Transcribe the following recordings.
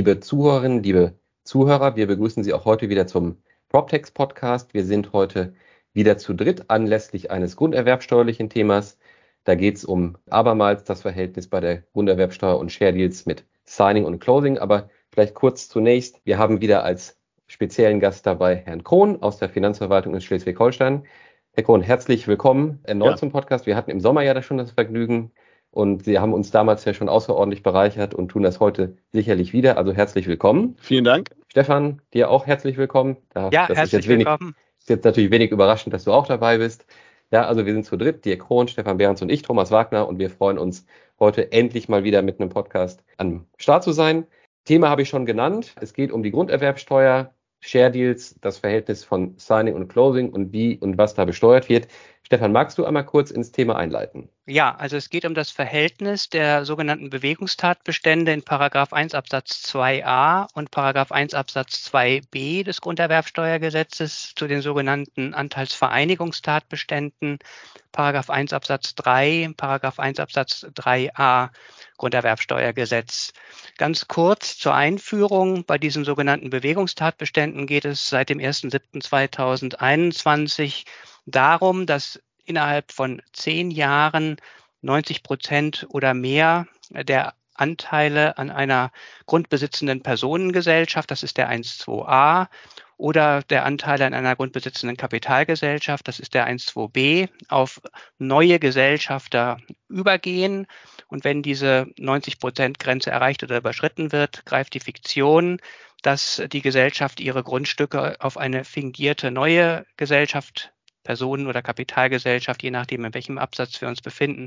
Liebe Zuhörerinnen, liebe Zuhörer, wir begrüßen Sie auch heute wieder zum PropTex Podcast. Wir sind heute wieder zu dritt anlässlich eines grunderwerbsteuerlichen Themas. Da geht es um abermals das Verhältnis bei der Grunderwerbsteuer und Share Deals mit Signing und Closing. Aber vielleicht kurz zunächst, wir haben wieder als speziellen Gast dabei Herrn Krohn aus der Finanzverwaltung in Schleswig-Holstein. Herr Krohn, herzlich willkommen erneut zum Podcast. Wir hatten im Sommer ja schon das Vergnügen. Und Sie haben uns damals ja schon außerordentlich bereichert und tun das heute sicherlich wieder. Also herzlich willkommen. Vielen Dank. Stefan, dir auch herzlich willkommen. Herzlich willkommen. Ist jetzt natürlich wenig überraschend, dass du auch dabei bist. Ja, also wir sind zu dritt, Dirk Krohn, Stefan Behrens und ich, Thomas Wagner. Und wir freuen uns, heute endlich mal wieder mit einem Podcast am Start zu sein. Thema habe ich schon genannt. Es geht um die Grunderwerbsteuer, Share Deals, das Verhältnis von Signing und Closing und wie und was da besteuert wird. Stefan, magst du einmal kurz ins Thema einleiten? Ja, also es geht um das Verhältnis der sogenannten Bewegungstatbestände in Paragraph 1 Absatz 2a und Paragraph 1 Absatz 2b des Grunderwerbsteuergesetzes zu den sogenannten Anteilsvereinigungstatbeständen, Paragraph 1 Absatz 3, Paragraph 1 Absatz 3a Grunderwerbsteuergesetz. Ganz kurz zur Einführung. Bei diesen sogenannten Bewegungstatbeständen geht es seit dem 1.7.2021 darum, dass innerhalb von 10 Jahren 90% oder mehr der Anteile an einer grundbesitzenden Personengesellschaft, das ist der 1.2a, oder der Anteile an einer grundbesitzenden Kapitalgesellschaft, das ist der 1.2b, auf neue Gesellschafter übergehen. Und wenn diese 90%-Grenze erreicht oder überschritten wird, greift die Fiktion, dass die Gesellschaft ihre Grundstücke auf eine fingierte neue Gesellschaft, Personen- oder Kapitalgesellschaft, je nachdem, in welchem Absatz wir uns befinden,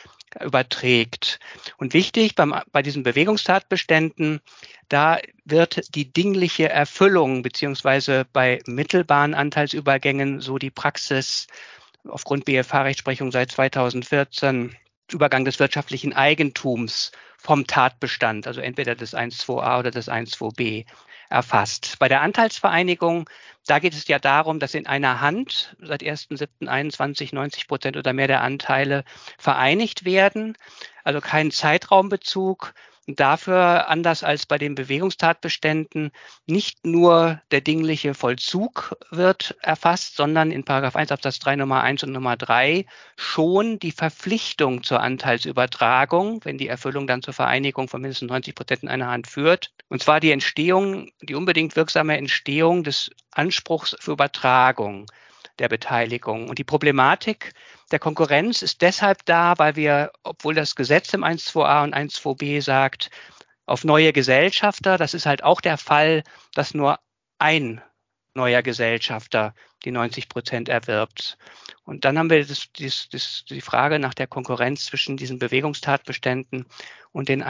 überträgt. Und wichtig bei diesen Bewegungstatbeständen, da wird die dingliche Erfüllung beziehungsweise bei mittelbaren Anteilsübergängen, so die Praxis aufgrund BFH-Rechtsprechung seit 2014, Übergang des wirtschaftlichen Eigentums vom Tatbestand, also entweder des 1.2a oder des 1.2b, erfasst. Bei der Anteilsvereinigung, da geht es ja darum, dass in einer Hand seit 1.7.21 90% oder mehr der Anteile vereinigt werden, also kein Zeitraumbezug. Und dafür, anders als bei den Bewegungstatbeständen, nicht nur der dingliche Vollzug wird erfasst, sondern in Paragraph 1 Absatz 3 Nummer 1 und Nummer 3 schon die Verpflichtung zur Anteilsübertragung, wenn die Erfüllung dann zur Vereinigung von mindestens 90% in einer Hand führt. Und zwar die unbedingt wirksame Entstehung des Anspruchs für Übertragung der Beteiligung. Und die Problematik der Konkurrenz ist deshalb da, weil wir, obwohl das Gesetz im 1.2a und 1.2b sagt, auf neue Gesellschafter, das ist halt auch der Fall, dass nur ein neuer Gesellschafter die 90% erwirbt. Und dann haben wir die Frage nach der Konkurrenz zwischen diesen Bewegungstatbeständen und den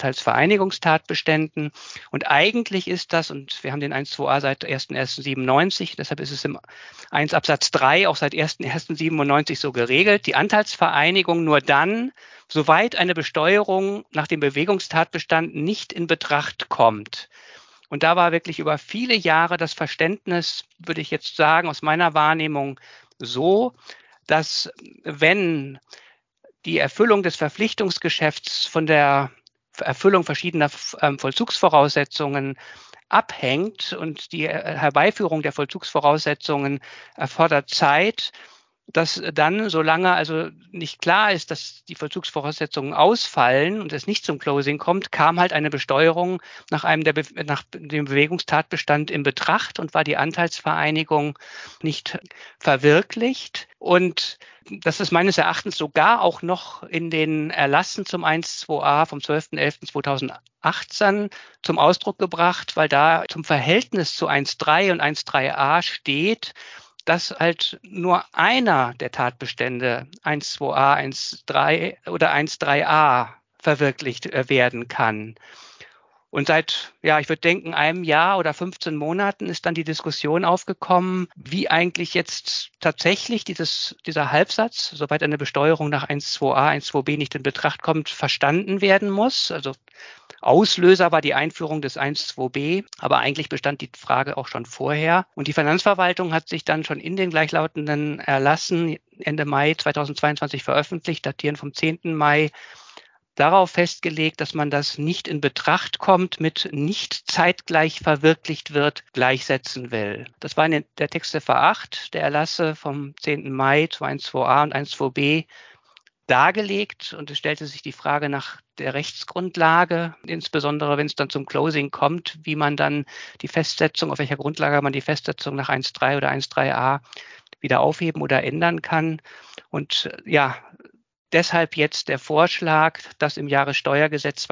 Anteilsvereinigungstatbeständen. Und eigentlich ist das, und wir haben den 1.2a seit 1.1.97, deshalb ist es im 1 Absatz 3 auch seit 1.1.97 so geregelt, die Anteilsvereinigung nur dann, soweit eine Besteuerung nach dem Bewegungstatbestand nicht in Betracht kommt. Und da war wirklich über viele Jahre das Verständnis, würde ich jetzt sagen, aus meiner Wahrnehmung so, dass wenn die Erfüllung des Verpflichtungsgeschäfts von der Erfüllung verschiedener Vollzugsvoraussetzungen abhängt und die Herbeiführung der Vollzugsvoraussetzungen erfordert Zeit, dass dann, solange also nicht klar ist, dass die Vollzugsvoraussetzungen ausfallen und es nicht zum Closing kommt, kam halt eine Besteuerung nach dem Bewegungstatbestand in Betracht und war die Anteilsvereinigung nicht verwirklicht. Und das ist meines Erachtens sogar auch noch in den Erlassen zum 1.2a vom 12.11.2018 zum Ausdruck gebracht, weil da zum Verhältnis zu 1.3 und 1.3a steht, dass halt nur einer der Tatbestände 1.2a, 1.3 oder 1.3a verwirklicht werden kann. Und seit, ich würde denken, einem Jahr oder 15 Monaten ist dann die Diskussion aufgekommen, wie eigentlich jetzt tatsächlich dieser Halbsatz, soweit eine Besteuerung nach 1.2a, 1.2b nicht in Betracht kommt, verstanden werden muss. Also Auslöser war die Einführung des 1.2b, aber eigentlich bestand die Frage auch schon vorher. Und die Finanzverwaltung hat sich dann schon in den gleichlautenden Erlassen Ende Mai 2022 veröffentlicht, datieren vom 10. Mai, darauf festgelegt, dass man das nicht in Betracht kommt, mit nicht zeitgleich verwirklicht wird, gleichsetzen will. Das war in der Textziffer 8 der Erlasse vom 10. Mai 212a und 12b dargelegt, und es stellte sich die Frage nach der Rechtsgrundlage, insbesondere wenn es dann zum Closing kommt, wie man dann die Festsetzung, auf welcher Grundlage man die Festsetzung nach 1.3 oder 1.3a wieder aufheben oder ändern kann. Und ja, deshalb jetzt der Vorschlag, dass im Jahressteuergesetz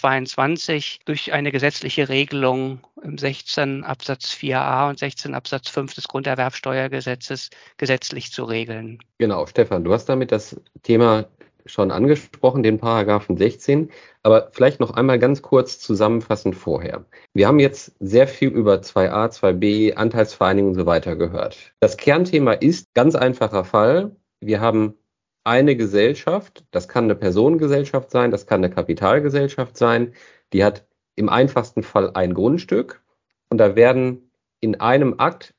2022 durch eine gesetzliche Regelung im 16 Absatz 4a und 16 Absatz 5 des Grunderwerbsteuergesetzes gesetzlich zu regeln. Genau, Stefan, du hast damit das Thema schon angesprochen, den Paragraphen 16, aber vielleicht noch einmal ganz kurz zusammenfassend vorher. Wir haben jetzt sehr viel über 2a, 2b, Anteilsvereinigung und so weiter gehört. Das Kernthema ist, ganz einfacher Fall, wir haben eine Gesellschaft, das kann eine Personengesellschaft sein, das kann eine Kapitalgesellschaft sein, die hat im einfachsten Fall ein Grundstück und da werden in einem Akt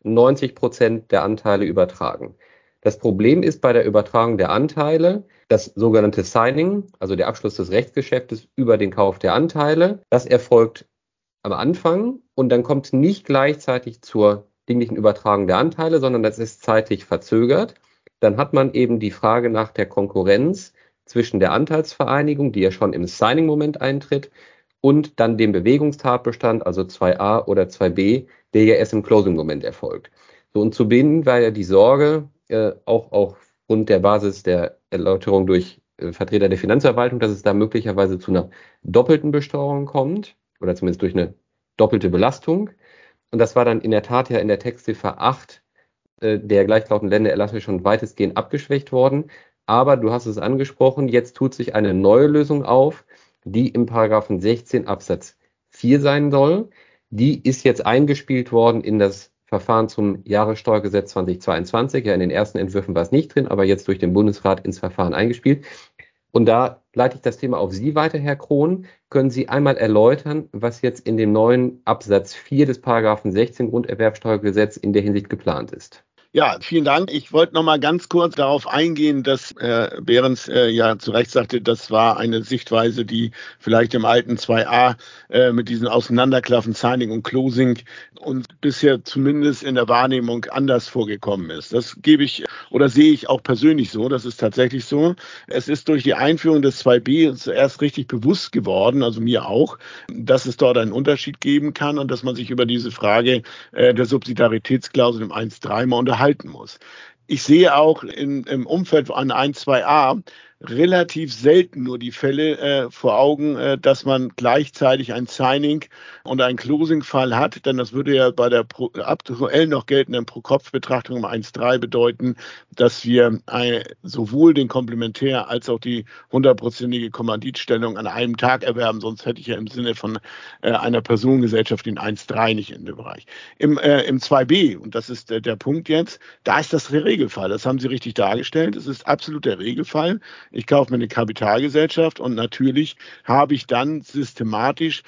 90% der Anteile übertragen. Das Problem ist bei der Übertragung der Anteile das sogenannte Signing, also der Abschluss des Rechtsgeschäftes über den Kauf der Anteile. Das erfolgt am Anfang und dann kommt nicht gleichzeitig zur dinglichen Übertragung der Anteile, sondern das ist zeitlich verzögert. Dann hat man eben die Frage nach der Konkurrenz zwischen der Anteilsvereinigung, die ja schon im Signing-Moment eintritt, und dann dem Bewegungstatbestand, also 2a oder 2b, der ja erst im Closing-Moment erfolgt. So, und zu Beginn war ja die Sorge, auch aufgrund der Basis der Erläuterung durch Vertreter der Finanzverwaltung, dass es da möglicherweise zu einer doppelten Besteuerung kommt, oder zumindest durch eine doppelte Belastung. Und das war dann in der Tat ja in der Textziffer 8 der gleichlautenden Ländererlasse schon weitestgehend abgeschwächt worden. Aber du hast es angesprochen, jetzt tut sich eine neue Lösung auf, die im Paragraphen 16 Absatz 4 sein soll. Die ist jetzt eingespielt worden in das Verfahren zum Jahressteuergesetz 2022. Ja, in den ersten Entwürfen war es nicht drin, aber jetzt durch den Bundesrat ins Verfahren eingespielt. Und da leite ich das Thema auf Sie weiter, Herr Krohn. Können Sie einmal erläutern, was jetzt in dem neuen Absatz 4 des Paragraphen 16 Grunderwerbsteuergesetz in der Hinsicht geplant ist? Ja, vielen Dank. Ich wollte noch mal ganz kurz darauf eingehen, dass Behrens ja zu Recht sagte, das war eine Sichtweise, die vielleicht im alten 2a mit diesen Auseinanderklaffen, Signing und Closing uns bisher zumindest in der Wahrnehmung anders vorgekommen ist. Das gebe ich oder sehe ich auch persönlich so. Das ist tatsächlich so. Es ist durch die Einführung des 2b zuerst richtig bewusst geworden, also mir auch, dass es dort einen Unterschied geben kann und dass man sich über diese Frage der Subsidiaritätsklausel im 1.3 mal unterhalten muss. Ich sehe auch im Umfeld an 1.2a relativ selten nur die Fälle vor Augen, dass man gleichzeitig ein Signing und ein Closing-Fall hat, denn das würde ja bei der aktuell noch geltenden Pro-Kopf-Betrachtung im 1.3 bedeuten, dass wir sowohl den Komplementär als auch die 100%ige Kommanditstellung an einem Tag erwerben, sonst hätte ich ja im Sinne von einer Personengesellschaft den 1.3 nicht in dem Bereich. Im 2b, und das ist der Punkt jetzt, da ist das der Regelfall, das haben Sie richtig dargestellt, es ist absolut der Regelfall. Ich kaufe mir eine Kapitalgesellschaft und natürlich habe ich dann systematisch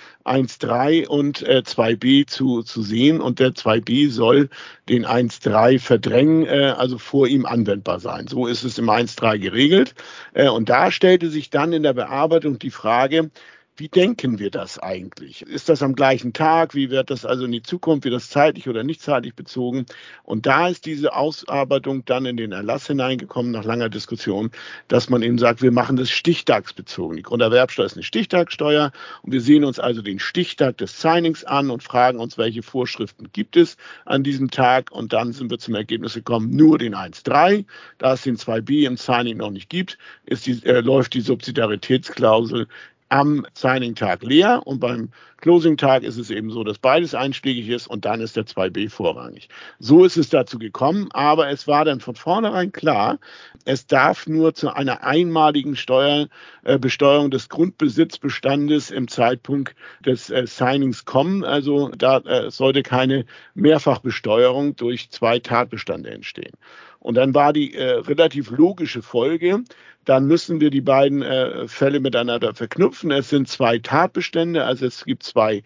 1.3 und 2b zu sehen und der 2b soll den 1.3 verdrängen, also vor ihm anwendbar sein. So ist es im 1.3 geregelt und da stellte sich dann in der Bearbeitung die Frage, wie denken wir das eigentlich? Ist das am gleichen Tag? Wie wird das also in die Zukunft? Wird das zeitlich oder nicht zeitlich bezogen? Und da ist diese Ausarbeitung dann in den Erlass hineingekommen nach langer Diskussion, dass man eben sagt, wir machen das stichtagsbezogen. Die Grunderwerbsteuer ist eine Stichtagssteuer und wir sehen uns also den Stichtag des Signings an und fragen uns, welche Vorschriften gibt es an diesem Tag? Und dann sind wir zum Ergebnis gekommen, nur den 1.3. Da es den 2b im Signing noch nicht gibt, läuft die Subsidiaritätsklausel am Signing-Tag leer und beim Closing-Tag ist es eben so, dass beides einschlägig ist und dann ist der 2b vorrangig. So ist es dazu gekommen, aber es war dann von vornherein klar, es darf nur zu einer einmaligen Besteuerung des Grundbesitzbestandes im Zeitpunkt des Signings kommen. Also da sollte keine Mehrfachbesteuerung durch zwei Tatbestände entstehen. Und dann war die relativ logische Folge, dann müssen wir die beiden Fälle miteinander verknüpfen. Es sind zwei Tatbestände, also es gibt zwei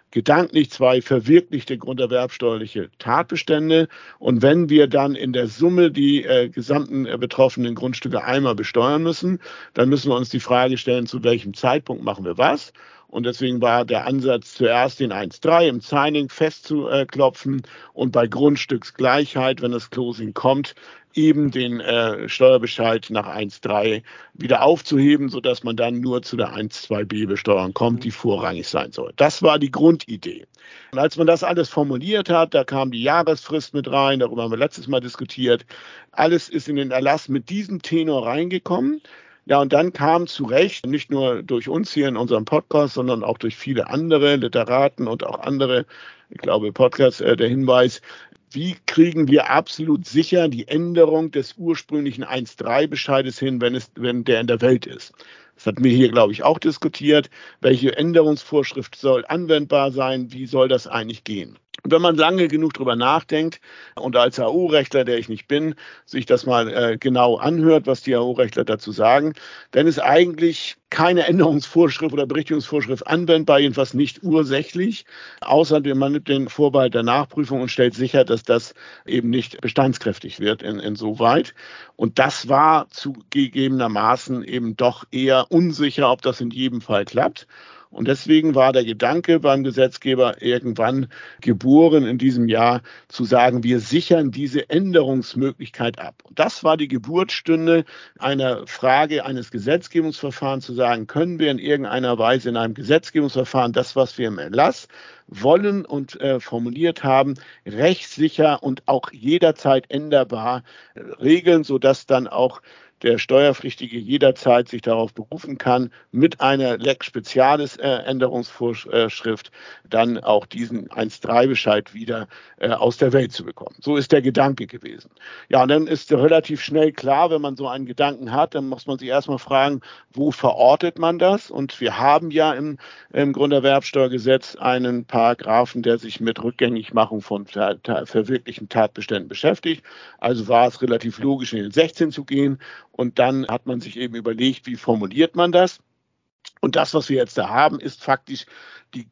gedanklich zwei verwirklichte grunderwerbsteuerliche Tatbestände. Und wenn wir dann in der Summe die gesamten betroffenen Grundstücke einmal besteuern müssen, dann müssen wir uns die Frage stellen, zu welchem Zeitpunkt machen wir was. Und deswegen war der Ansatz, zuerst den 1.3 im Signing festzuklopfen und bei Grundstücksgleichheit, wenn das Closing kommt, eben den Steuerbescheid nach 1.3 wieder aufzuheben, sodass man dann nur zu der 1.2b Besteuerung kommt, die vorrangig sein soll. Das war die Grundidee. Und als man das alles formuliert hat, da kam die Jahresfrist mit rein, darüber haben wir letztes Mal diskutiert. Alles ist in den Erlass mit diesem Tenor reingekommen. Ja, und dann kam zu Recht, nicht nur durch uns hier in unserem Podcast, sondern auch durch viele andere Literaten und auch andere, ich glaube, Podcasts, der Hinweis, wie kriegen wir absolut sicher die Änderung des ursprünglichen 1.3 Bescheides hin, wenn der in der Welt ist? Das hatten wir hier, glaube ich, auch diskutiert. Welche Änderungsvorschrift soll anwendbar sein? Wie soll das eigentlich gehen? Und wenn man lange genug drüber nachdenkt und als AO-Rechtler, der ich nicht bin, sich das mal genau anhört, was die AO-Rechtler dazu sagen, dann ist eigentlich keine Änderungsvorschrift oder Berichtigungsvorschrift anwendbar, jedenfalls nicht ursächlich, außer man nimmt den Vorbehalt der Nachprüfung und stellt sicher, dass das eben nicht bestandskräftig wird insoweit. Und das war zugegebenermaßen eben doch eher unsicher, ob das in jedem Fall klappt. Und deswegen war der Gedanke beim Gesetzgeber irgendwann geboren in diesem Jahr, zu sagen, wir sichern diese Änderungsmöglichkeit ab. Und das war die Geburtsstunde einer Frage eines Gesetzgebungsverfahrens, zu sagen, können wir in irgendeiner Weise in einem Gesetzgebungsverfahren das, was wir im Erlass wollen und formuliert haben, rechtssicher und auch jederzeit änderbar regeln, sodass dann auch der Steuerpflichtige jederzeit sich darauf berufen kann, mit einer Lex Specialis Änderungsvorschrift dann auch diesen 1.3 Bescheid wieder aus der Welt zu bekommen. So ist der Gedanke gewesen. Ja, und dann ist relativ schnell klar, wenn man so einen Gedanken hat, dann muss man sich erstmal fragen, wo verortet man das? Und wir haben ja im Grunderwerbsteuergesetz einen Paragraphen, der sich mit Rückgängigmachung von verwirklichten Tatbeständen beschäftigt. Also war es relativ logisch, in den 16 zu gehen. Und dann hat man sich eben überlegt, wie formuliert man das? Und das, was wir jetzt da haben, ist faktisch die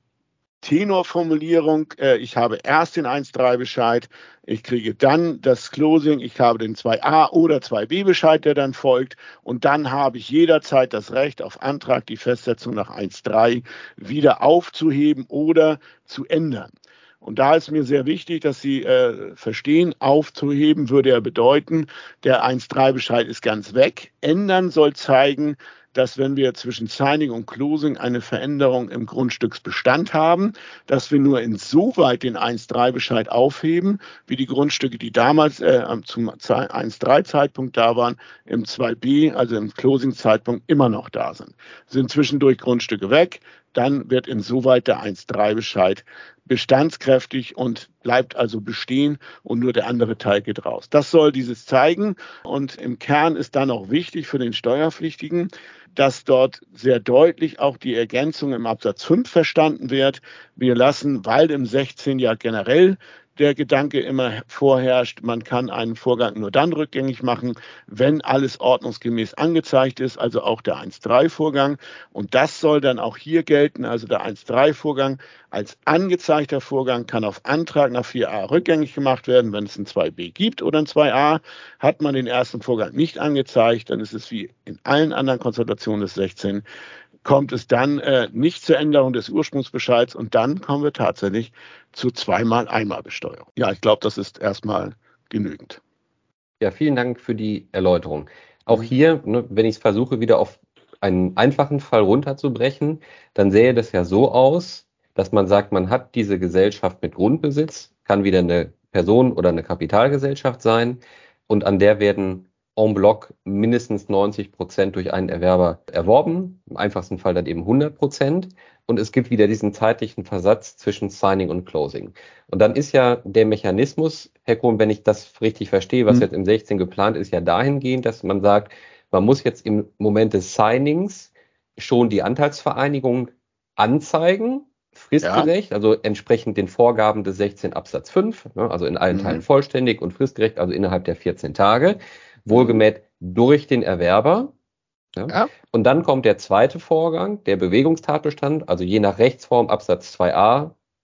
Tenorformulierung. Ich habe erst den 1.3 Bescheid, ich kriege dann das Closing, ich habe den 2a oder 2b Bescheid, der dann folgt. Und dann habe ich jederzeit das Recht, auf Antrag die Festsetzung nach 1.3 wieder aufzuheben oder zu ändern. Und da ist mir sehr wichtig, dass Sie verstehen, aufzuheben würde ja bedeuten, der 1.3 Bescheid ist ganz weg. Ändern soll zeigen, dass wenn wir zwischen Signing und Closing eine Veränderung im Grundstücksbestand haben, dass wir nur insoweit den 1.3 Bescheid aufheben, wie die Grundstücke, die damals zum 1.3 Zeitpunkt da waren, im 2b, also im Closing-Zeitpunkt immer noch da sind. Sind zwischendurch Grundstücke weg, dann wird insoweit der 1.3 Bescheid bestandskräftig und bleibt also bestehen und nur der andere Teil geht raus. Das soll dieses zeigen und im Kern ist dann auch wichtig für den Steuerpflichtigen, dass dort sehr deutlich auch die Ergänzung im Absatz 5 verstanden wird. Wir lassen, weil im 16 ja generell der Gedanke immer vorherrscht, man kann einen Vorgang nur dann rückgängig machen, wenn alles ordnungsgemäß angezeigt ist, also auch der 1.3-Vorgang. Und das soll dann auch hier gelten, also der 1.3-Vorgang als angezeigter Vorgang kann auf Antrag nach 4a rückgängig gemacht werden, wenn es ein 2b gibt oder ein 2a. Hat man den ersten Vorgang nicht angezeigt, dann ist es wie in allen anderen Konstellationen des 16, kommt es dann nicht zur Änderung des Ursprungsbescheids und dann kommen wir tatsächlich zur 2x-1-mal-Besteuerung. Ja, ich glaube, das ist erstmal genügend. Ja, vielen Dank für die Erläuterung. Auch hier, wenn ich es versuche, wieder auf einen einfachen Fall runterzubrechen, dann sähe das ja so aus, dass man sagt, man hat diese Gesellschaft mit Grundbesitz, kann wieder eine Person oder eine Kapitalgesellschaft sein und an der werden en bloc mindestens 90% durch einen Erwerber erworben, im einfachsten Fall dann eben 100%. Und es gibt wieder diesen zeitlichen Versatz zwischen Signing und Closing. Und dann ist ja der Mechanismus, Herr Krohn, wenn ich das richtig verstehe, was jetzt im 16 geplant ist, ja dahingehend, dass man sagt, man muss jetzt im Moment des Signings schon die Anteilsvereinigung anzeigen, fristgerecht, also entsprechend den Vorgaben des 16 Absatz 5, also in allen Teilen vollständig und fristgerecht, also innerhalb der 14 Tage. Wohlgemäht durch den Erwerber. Ja. Und dann kommt der zweite Vorgang, der Bewegungstatbestand, also je nach Rechtsform Absatz 2a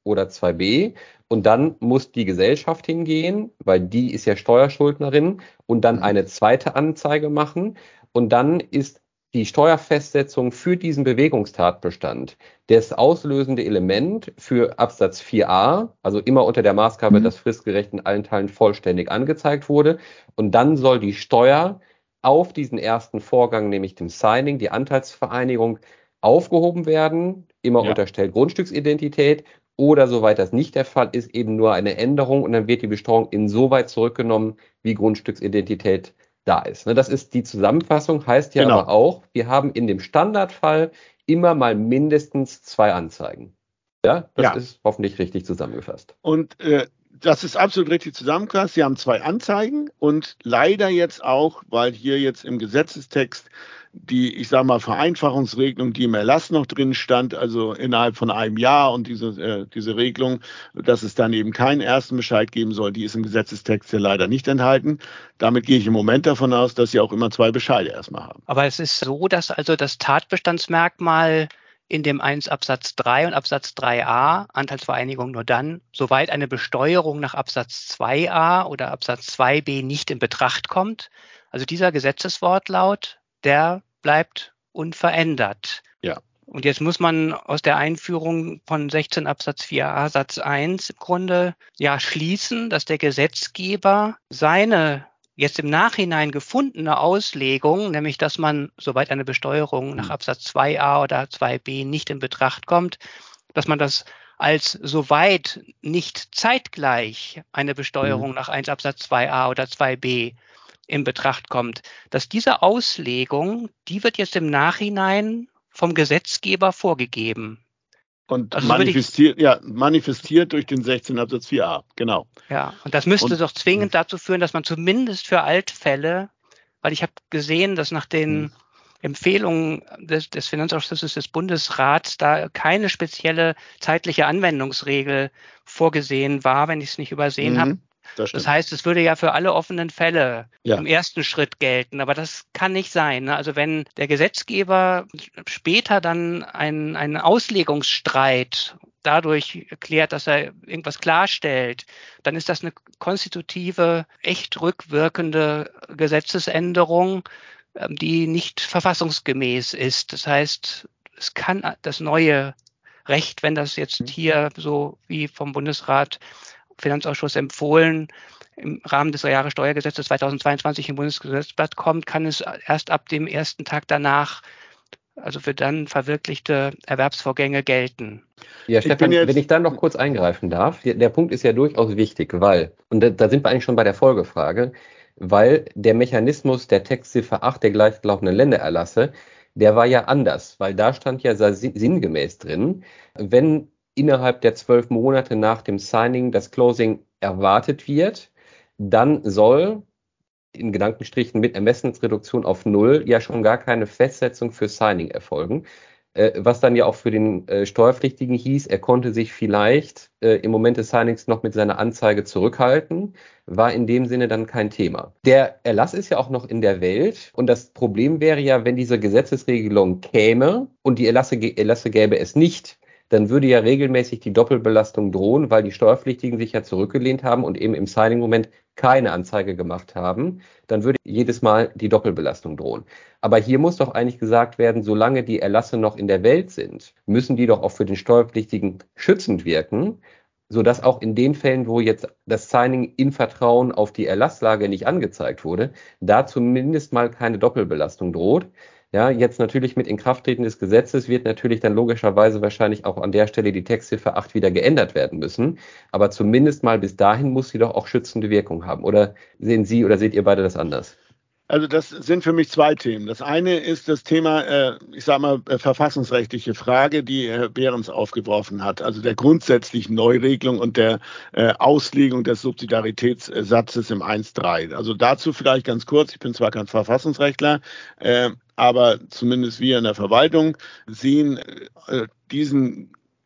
oder 2b. Und dann muss die Gesellschaft hingehen, weil die ist ja Steuerschuldnerin, und dann eine zweite Anzeige machen. Und dann ist die Steuerfestsetzung für diesen Bewegungstatbestand das auslösende Element für Absatz 4a, also immer unter der Maßgabe, dass fristgerecht in allen Teilen vollständig angezeigt wurde. Und dann soll die Steuer auf diesen ersten Vorgang, nämlich dem Signing, die Anteilsvereinigung, aufgehoben werden, immer unterstellt Grundstücksidentität, oder soweit das nicht der Fall ist, eben nur eine Änderung, und dann wird die Besteuerung insoweit zurückgenommen, wie Grundstücksidentität da ist. Das ist die Zusammenfassung, heißt ja aber auch, wir haben in dem Standardfall immer mal mindestens 2 Anzeigen. Ja, das ist hoffentlich richtig zusammengefasst. Und das ist absolut richtig zusammengefasst. Sie haben 2 Anzeigen und leider jetzt auch, weil hier jetzt im Gesetzestext die, ich sage mal, Vereinfachungsregelung, die im Erlass noch drin stand, also innerhalb von einem Jahr, und diese Regelung, dass es dann eben keinen ersten Bescheid geben soll, die ist im Gesetzestext ja leider nicht enthalten. Damit gehe ich im Moment davon aus, dass Sie auch immer 2 Bescheide erstmal haben. Aber es ist so, dass also das Tatbestandsmerkmal in dem 1 Absatz 3 und Absatz 3a, Anteilsvereinigung nur dann, soweit eine Besteuerung nach Absatz 2a oder Absatz 2b nicht in Betracht kommt. Also dieser Gesetzeswortlaut, der bleibt unverändert. Ja. Und jetzt muss man aus der Einführung von 16 Absatz 4a Satz 1 im Grunde schließen, dass der Gesetzgeber seine jetzt im Nachhinein gefundene Auslegung, nämlich dass man, soweit eine Besteuerung nach Absatz 2a oder 2b nicht in Betracht kommt, dass man das als soweit nicht zeitgleich eine Besteuerung nach 1 Absatz 2a oder 2b in Betracht kommt, dass diese Auslegung, die wird jetzt im Nachhinein vom Gesetzgeber vorgegeben. Und also manifestiert durch den 16 Absatz 4a, genau. Ja, und das müsste doch zwingend dazu führen, dass man zumindest für Altfälle, weil ich habe gesehen, dass nach den Empfehlungen des Finanzausschusses des Bundesrats da keine spezielle zeitliche Anwendungsregel vorgesehen war, wenn ich es nicht übersehen habe. Das heißt, es würde ja für alle offenen Fälle im ersten Schritt gelten, aber das kann nicht sein. Also wenn der Gesetzgeber später dann einen Auslegungsstreit dadurch klärt, dass er irgendwas klarstellt, dann ist das eine konstitutive, echt rückwirkende Gesetzesänderung, die nicht verfassungsgemäß ist. Das heißt, es kann das neue Recht, wenn das jetzt hier so wie vom Bundesrat Finanzausschuss empfohlen, im Rahmen des Jahressteuergesetzes 2022 im Bundesgesetzblatt kommt, kann es erst ab dem ersten Tag danach, also für dann verwirklichte Erwerbsvorgänge gelten. Ja, Stefan, wenn ich da noch kurz eingreifen darf, der Punkt ist ja durchaus wichtig, weil, und da sind wir eigentlich schon bei der Folgefrage, weil der Mechanismus der Textziffer 8 der gleichlaufenden Ländererlasse, der war ja anders, weil da stand ja sinngemäß drin, wenn innerhalb der 12 Monate nach dem Signing das Closing erwartet wird, dann soll in Gedankenstrichen mit Ermessensreduktion auf 0 ja schon gar keine Festsetzung für Signing erfolgen. Was dann ja auch für den Steuerpflichtigen hieß, er konnte sich vielleicht im Moment des Signings noch mit seiner Anzeige zurückhalten, war in dem Sinne dann kein Thema. Der Erlass ist ja auch noch in der Welt, und das Problem wäre ja, wenn diese Gesetzesregelung käme und die Erlasse gäbe es nicht, dann würde ja regelmäßig die Doppelbelastung drohen, weil die Steuerpflichtigen sich ja zurückgelehnt haben und eben im Signing-Moment keine Anzeige gemacht haben. Dann würde jedes Mal die Doppelbelastung drohen. Aber hier muss doch eigentlich gesagt werden, solange die Erlasse noch in der Welt sind, müssen die doch auch für den Steuerpflichtigen schützend wirken, sodass auch in den Fällen, wo jetzt das Signing in Vertrauen auf die Erlasslage nicht angezeigt wurde, da zumindest mal keine Doppelbelastung droht. Ja, jetzt natürlich mit Inkrafttreten des Gesetzes wird natürlich dann logischerweise wahrscheinlich auch an der Stelle die Textziffer 8 wieder geändert werden müssen. Aber zumindest mal bis dahin muss sie doch auch schützende Wirkung haben. Oder sehen Sie oder seht ihr beide das anders? Also das sind für mich 2 Themen. Das eine ist das Thema, verfassungsrechtliche Frage, die Herr Behrens aufgeworfen hat. Also der grundsätzlichen Neuregelung und der Auslegung des Subsidiaritätssatzes im 1.3. Also dazu vielleicht ganz kurz, ich bin zwar kein Verfassungsrechtler, aber zumindest wir in der Verwaltung sehen diesen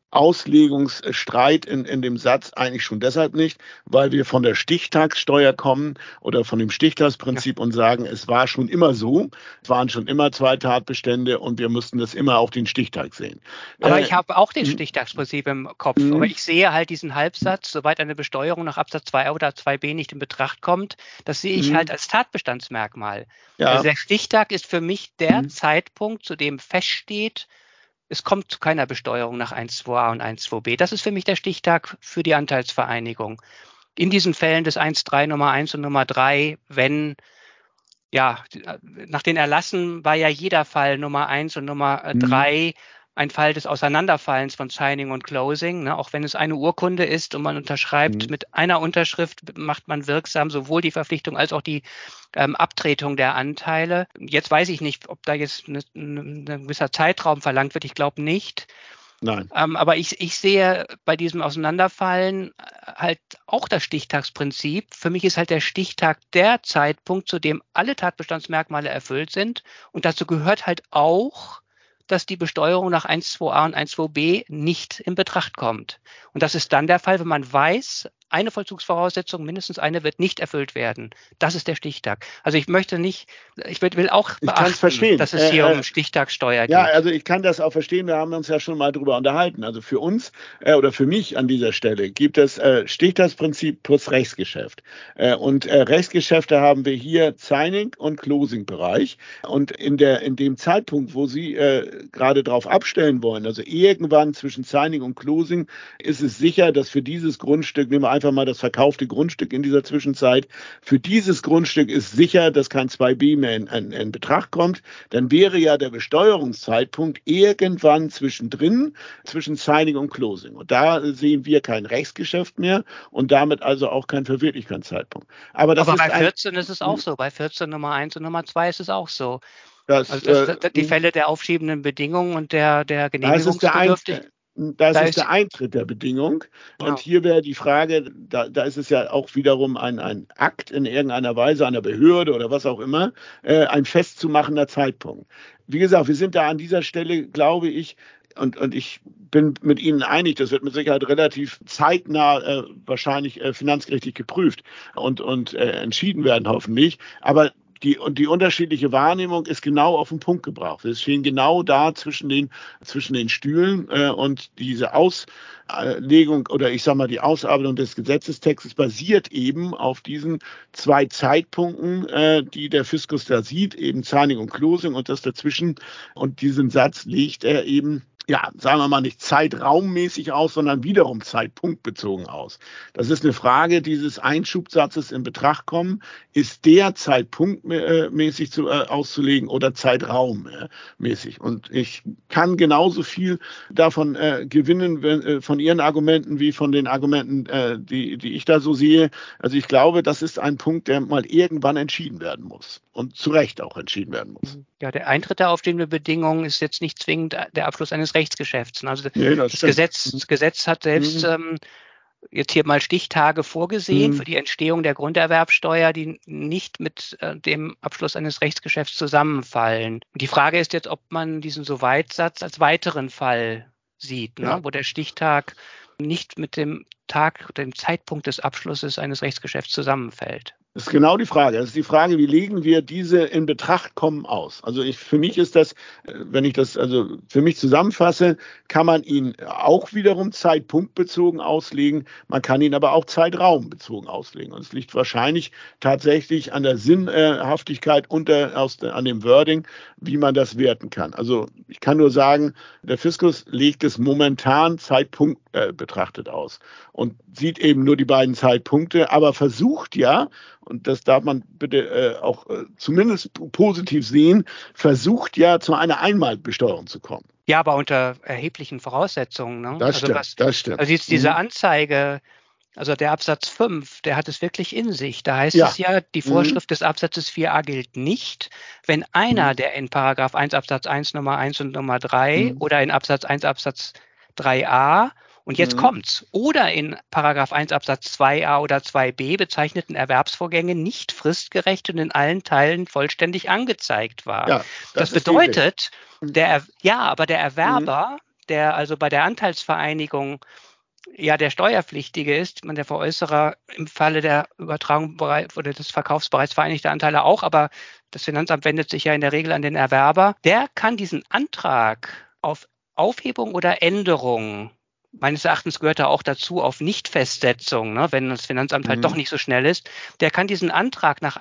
Auslegungsstreit in dem Satz eigentlich schon deshalb nicht, weil wir von der Stichtagssteuer kommen oder von dem Stichtagsprinzip und sagen, es war schon immer so, es waren schon immer 2 Tatbestände und wir mussten das immer auf den Stichtag sehen. Aber ich habe auch das Stichtagsprinzip im Kopf, aber ich sehe halt diesen Halbsatz, soweit eine Besteuerung nach Absatz 2a oder 2b nicht in Betracht kommt, das sehe ich halt als Tatbestandsmerkmal. Ja. Also der Stichtag ist für mich der Zeitpunkt, zu dem feststeht, es kommt zu keiner Besteuerung nach 1.2a und 1.2b. Das ist für mich der Stichtag für die Anteilsvereinigung. In diesen Fällen des 1.3 Nummer 1 und Nummer 3, wenn, ja, nach den Erlassen war ja jeder Fall Nummer 1 und Nummer 3 ein Fall des Auseinanderfallens von Signing und Closing. Ne? Auch wenn es eine Urkunde ist und man unterschreibt, mit einer Unterschrift macht man wirksam sowohl die Verpflichtung als auch die Abtretung der Anteile. Jetzt weiß ich nicht, ob da jetzt ein gewisser Zeitraum verlangt wird. Ich glaube nicht. Nein. Aber ich sehe bei diesem Auseinanderfallen halt auch das Stichtagsprinzip. Für mich ist halt der Stichtag der Zeitpunkt, zu dem alle Tatbestandsmerkmale erfüllt sind. Und dazu gehört halt auch, dass die Besteuerung nach 1.2a und 1.2b nicht in Betracht kommt. Und das ist dann der Fall, wenn man weiß, eine Vollzugsvoraussetzung, mindestens eine, wird nicht erfüllt werden. Das ist der Stichtag. Also ich möchte nicht, ich will auch beachten, dass es hier um Stichtagssteuer geht. Ja, also ich kann das auch verstehen. Wir haben uns ja schon mal drüber unterhalten. Also für uns oder für mich an dieser Stelle gibt es Stichtagsprinzip plus Rechtsgeschäft. Und Rechtsgeschäfte haben wir hier Signing- und Closing-Bereich. Und in dem Zeitpunkt, wo Sie gerade drauf abstellen wollen, also irgendwann zwischen Signing und Closing, ist es sicher, dass für dieses Grundstück, nehmen wir einfach mal das verkaufte Grundstück in dieser Zwischenzeit. Für dieses Grundstück ist sicher, dass kein 2b mehr in Betracht kommt. Dann wäre ja der Besteuerungszeitpunkt irgendwann zwischendrin, zwischen Signing und Closing. Und da sehen wir kein Rechtsgeschäft mehr und damit also auch kein Verwirklichkeitszeitpunkt. Aber bei 14 ist es auch so. Bei 14 Nummer 1 und Nummer 2 ist es auch so. Die Fälle der aufschiebenden Bedingungen und der Genehmigungsbedürftigkeit. Das ist der Eintritt der Bedingung. Genau. Und hier wäre die Frage, da ist es ja auch wiederum ein Akt in irgendeiner Weise einer Behörde oder was auch immer, ein festzumachender Zeitpunkt. Wie gesagt, wir sind da an dieser Stelle, glaube ich, und ich bin mit Ihnen einig, das wird mit Sicherheit relativ zeitnah wahrscheinlich finanzgerichtlich geprüft und entschieden werden, hoffentlich. Aber die unterschiedliche Wahrnehmung ist genau auf den Punkt gebracht. Wir stehen genau da zwischen den Stühlen und diese Auslegung oder ich sage mal die Ausarbeitung des Gesetzestextes basiert eben auf diesen 2 Zeitpunkten, die der Fiskus da sieht, eben Signing und Closing und das dazwischen. Und diesen Satz legt er eben, ja, sagen wir mal nicht zeitraummäßig aus, sondern wiederum zeitpunktbezogen aus. Das ist eine Frage dieses Einschubsatzes in Betracht kommen. Ist der zeitpunktmäßig auszulegen oder zeitraummäßig? Und ich kann genauso viel davon gewinnen, von Ihren Argumenten wie von den Argumenten, die ich da so sehe. Also ich glaube, das ist ein Punkt, der mal irgendwann entschieden werden muss. Und zu Recht auch entschieden werden muss. Ja, der Eintritt der aufstehenden Bedingungen ist jetzt nicht zwingend der Abschluss eines Rechtsgeschäfts. Also das Gesetz hat selbst jetzt hier mal Stichtage vorgesehen für die Entstehung der Grunderwerbsteuer, die nicht mit dem Abschluss eines Rechtsgeschäfts zusammenfallen. Und die Frage ist jetzt, ob man diesen Soweitsatz als weiteren Fall sieht, ne? Wo der Stichtag nicht mit dem Tag, dem Zeitpunkt des Abschlusses eines Rechtsgeschäfts zusammenfällt. Das ist genau die Frage. Das ist die Frage, wie legen wir diese in Betracht kommen aus? Also für mich ist das, wenn ich das also für mich zusammenfasse, kann man ihn auch wiederum zeitpunktbezogen auslegen. Man kann ihn aber auch zeitraumbezogen auslegen. Und es liegt wahrscheinlich tatsächlich an der Sinnhaftigkeit und an dem Wording, wie man das werten kann. Also ich kann nur sagen, der Fiskus legt es momentan Zeitpunkt betrachtet aus und sieht eben nur die beiden Zeitpunkte, aber versucht ja, und das darf man bitte auch zumindest positiv sehen, versucht ja zu einer Einmalbesteuerung zu kommen. Ja, aber unter erheblichen Voraussetzungen. Ne? Das stimmt. Also jetzt diese Anzeige, also der Absatz 5, der hat es wirklich in sich. Da heißt es ja, die Vorschrift des Absatzes 4a gilt nicht, wenn einer, der in Paragraph 1 Absatz 1 Nummer 1 und Nummer 3 oder in Absatz 1 Absatz 3a und jetzt kommt's. Oder in Paragraph 1 Absatz 2a oder 2b bezeichneten Erwerbsvorgänge nicht fristgerecht und in allen Teilen vollständig angezeigt war. Ja, das bedeutet, aber der Erwerber, der also bei der Anteilsvereinigung ja der Steuerpflichtige ist, der Veräußerer im Falle der Übertragung oder des Verkaufs bereits vereinigter Anteile auch, aber das Finanzamt wendet sich ja in der Regel an den Erwerber, der kann diesen Antrag auf Aufhebung oder Änderung, meines Erachtens gehört da auch dazu, auf Nichtfestsetzung, ne, wenn das Finanzamt halt doch nicht so schnell ist, der kann diesen Antrag nach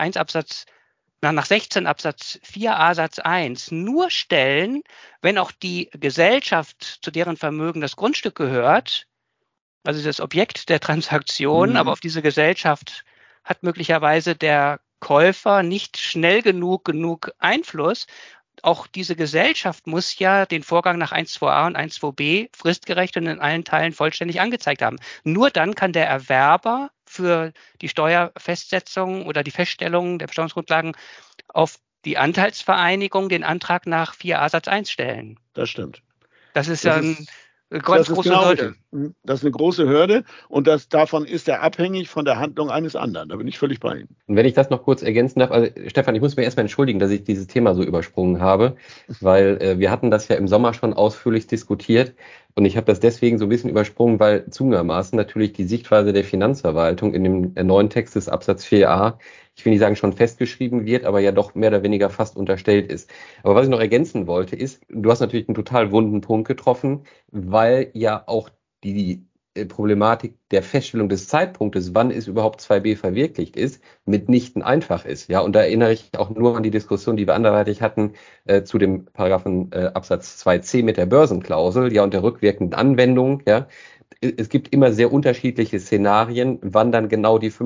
16 Absatz 4a Satz 1 nur stellen, wenn auch die Gesellschaft, zu deren Vermögen das Grundstück gehört, also das Objekt der Transaktion, aber auf diese Gesellschaft hat möglicherweise der Käufer nicht schnell genug Einfluss. Auch diese Gesellschaft muss ja den Vorgang nach 1.2a und 1.2b fristgerecht und in allen Teilen vollständig angezeigt haben. Nur dann kann der Erwerber für die Steuerfestsetzung oder die Feststellung der Besteuerungsgrundlagen auf die Anteilsvereinigung den Antrag nach 4a Satz 1 stellen. Das stimmt. Das ist ja eine ganz große Hürde. Das ist eine große Hürde und davon ist er abhängig von der Handlung eines anderen. Da bin ich völlig bei Ihnen. Und wenn ich das noch kurz ergänzen darf, also Stefan, ich muss mir erstmal entschuldigen, dass ich dieses Thema so übersprungen habe, weil wir hatten das ja im Sommer schon ausführlich diskutiert und ich habe das deswegen so ein bisschen übersprungen, weil zugegebenermaßen natürlich die Sichtweise der Finanzverwaltung in dem neuen Text des Absatz 4a, ich will nicht sagen schon festgeschrieben wird, aber ja doch mehr oder weniger fast unterstellt ist. Aber was ich noch ergänzen wollte ist, du hast natürlich einen total wunden Punkt getroffen, weil ja auch die Problematik der Feststellung des Zeitpunktes, wann es überhaupt 2b verwirklicht ist, mitnichten einfach ist. Ja, und da erinnere ich auch nur an die Diskussion, die wir anderweitig hatten zu dem Paragraphen Absatz 2c mit der Börsenklausel, ja, und der rückwirkenden Anwendung. Ja, es gibt immer sehr unterschiedliche Szenarien, wann dann genau die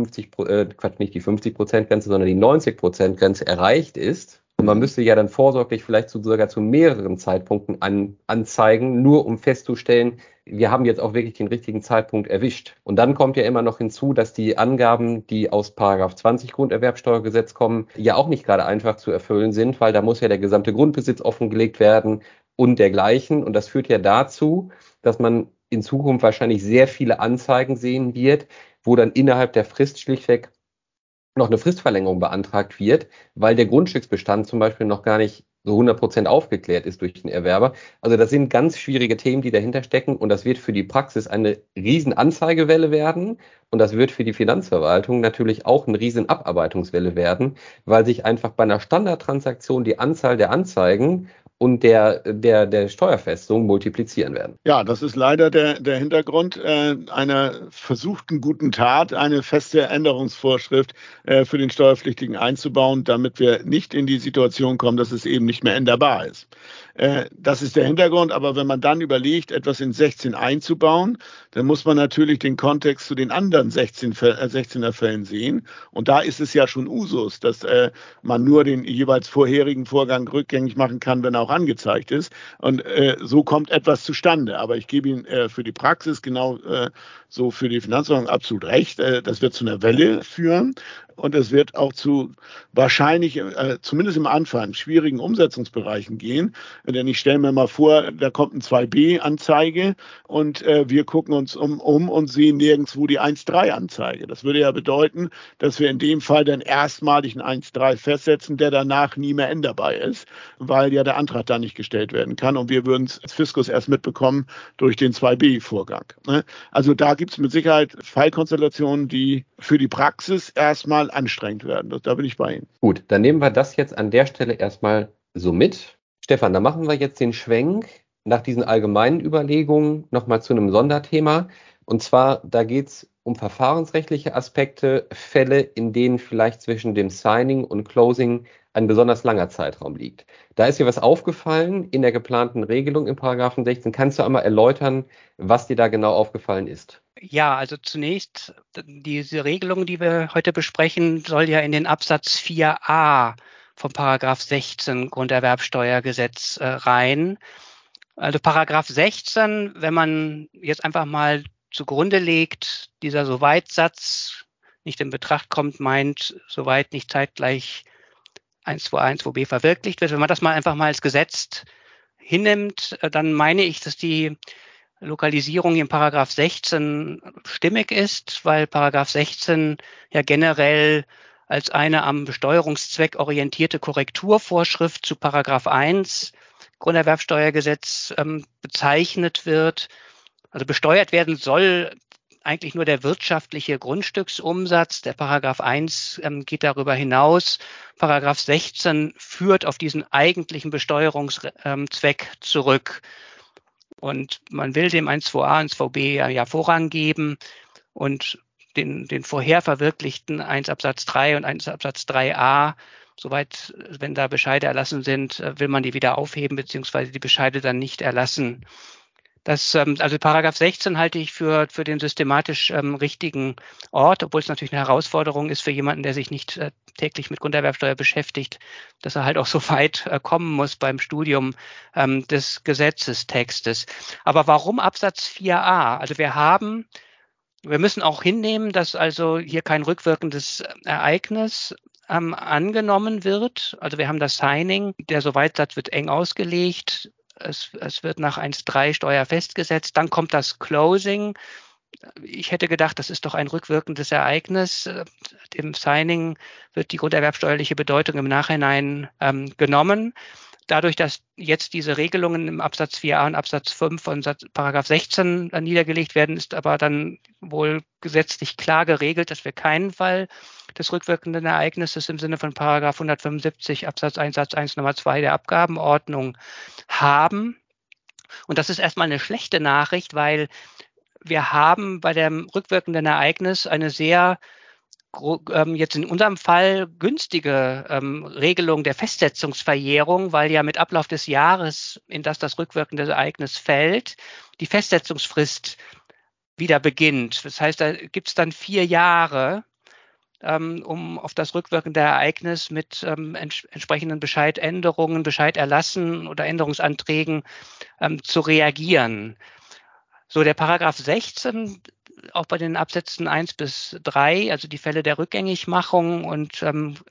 nicht die 50%-Grenze, sondern die 90%-Grenze erreicht ist. Und man müsste ja dann vorsorglich vielleicht sogar zu mehreren Zeitpunkten anzeigen, nur um festzustellen, wir haben jetzt auch wirklich den richtigen Zeitpunkt erwischt. Und dann kommt ja immer noch hinzu, dass die Angaben, die aus Paragraph 20 Grunderwerbsteuergesetz kommen, ja auch nicht gerade einfach zu erfüllen sind, weil da muss ja der gesamte Grundbesitz offengelegt werden und dergleichen. Und das führt ja dazu, dass man in Zukunft wahrscheinlich sehr viele Anzeigen sehen wird, wo dann innerhalb der Frist schlichtweg noch eine Fristverlängerung beantragt wird, weil der Grundstücksbestand zum Beispiel noch gar nicht so 100% aufgeklärt ist durch den Erwerber. Also das sind ganz schwierige Themen, die dahinter stecken und das wird für die Praxis eine riesen Anzeigewelle werden und das wird für die Finanzverwaltung natürlich auch eine riesen Abarbeitungswelle werden, weil sich einfach bei einer Standardtransaktion die Anzahl der Anzeigen und der Steuerfestung multiplizieren werden. Ja, das ist leider der Hintergrund einer versuchten guten Tat, eine feste Änderungsvorschrift für den Steuerpflichtigen einzubauen, damit wir nicht in die Situation kommen, dass es eben nicht mehr änderbar ist. Das ist der Hintergrund, aber wenn man dann überlegt, etwas in 16 einzubauen, dann muss man natürlich den Kontext zu den anderen 16er Fällen sehen. Und da ist es ja schon Usus, dass man nur den jeweils vorherigen Vorgang rückgängig machen kann, wenn er auch angezeigt ist. Und so kommt etwas zustande. Aber ich gebe Ihnen für die Praxis genau so für die Finanzverwaltung absolut recht. Das wird zu einer Welle führen. Und es wird auch zu wahrscheinlich, zumindest im Anfang, schwierigen Umsetzungsbereichen gehen. Denn ich stelle mir mal vor, da kommt ein 2b-Anzeige und wir gucken uns um und sehen nirgendwo die 1.3-Anzeige. Das würde ja bedeuten, dass wir in dem Fall dann erstmalig einen 1.3 festsetzen, der danach nie mehr änderbar ist, weil ja der Antrag da nicht gestellt werden kann. Und wir würden es als Fiskus erst mitbekommen durch den 2b-Vorgang. Also da gibt es mit Sicherheit Fallkonstellationen, die für die Praxis erstmal anstrengend werden. Da bin ich bei Ihnen. Gut, dann nehmen wir das jetzt an der Stelle erstmal so mit. Stefan, dann machen wir jetzt den Schwenk nach diesen allgemeinen Überlegungen nochmal zu einem Sonderthema. Und zwar, da geht es um verfahrensrechtliche Aspekte, Fälle, in denen vielleicht zwischen dem Signing und Closing ein besonders langer Zeitraum liegt. Da ist dir was aufgefallen in der geplanten Regelung im Paragraphen 16. Kannst du einmal erläutern, was dir da genau aufgefallen ist? Ja, also zunächst, diese Regelung, die wir heute besprechen, soll ja in den Absatz 4a vom Paragraph 16 Grunderwerbsteuergesetz rein. Also Paragraph 16, wenn man jetzt einfach mal zugrunde legt, dieser Soweit-Satz nicht in Betracht kommt, meint, soweit nicht zeitgleich 1.2a, 1.2b verwirklicht wird. Wenn man das mal einfach mal als Gesetz hinnimmt, dann meine ich, dass die Lokalisierung in Paragraph 16 stimmig ist, weil Paragraph 16 ja generell als eine am Besteuerungszweck orientierte Korrekturvorschrift zu Paragraph 1 Grunderwerbsteuergesetz bezeichnet wird. Also besteuert werden soll eigentlich nur der wirtschaftliche Grundstücksumsatz. Der Paragraph 1 geht darüber hinaus. Paragraph 16 führt auf diesen eigentlichen Besteuerungszweck zurück. Und man will dem 1.2a und 1.2b ja Vorrang geben und den vorher verwirklichten 1 Absatz 3 und 1 Absatz 3a, soweit, wenn da Bescheide erlassen sind, will man die wieder aufheben, beziehungsweise die Bescheide dann nicht erlassen. Also Paragraph 16 halte ich für den systematisch richtigen Ort, obwohl es natürlich eine Herausforderung ist für jemanden, der sich nicht täglich mit Grunderwerbsteuer beschäftigt, dass er halt auch so weit kommen muss beim Studium des Gesetzestextes. Aber warum Absatz 4a? Also wir müssen auch hinnehmen, dass also hier kein rückwirkendes Ereignis angenommen wird. Also wir haben das Signing, der Soweit-Satz wird eng ausgelegt. Es wird nach 1.3 Steuer festgesetzt. Dann kommt das Closing. Ich hätte gedacht, das ist doch ein rückwirkendes Ereignis. Dem Signing wird die grunderwerbsteuerliche Bedeutung im Nachhinein genommen. Dadurch, dass jetzt diese Regelungen im Absatz 4a und Absatz 5 von Paragraph 16 niedergelegt werden, ist aber dann wohl gesetzlich klar geregelt, dass wir keinen Fall des rückwirkenden Ereignisses im Sinne von Paragraph 175 Absatz 1 Satz 1 Nummer 2 der Abgabenordnung haben. Und das ist erstmal eine schlechte Nachricht, weil wir haben bei dem rückwirkenden Ereignis eine sehr jetzt in unserem Fall günstige Regelung der Festsetzungsverjährung, weil ja mit Ablauf des Jahres, in das das rückwirkende Ereignis fällt, die Festsetzungsfrist wieder beginnt. Das heißt, da gibt es dann 4 Jahre, um auf das rückwirkende Ereignis mit entsprechenden Bescheidänderungen, Bescheiderlassen oder Änderungsanträgen zu reagieren. So, der Paragraph 16, auch bei den Absätzen 1 bis 3, also die Fälle der Rückgängigmachung und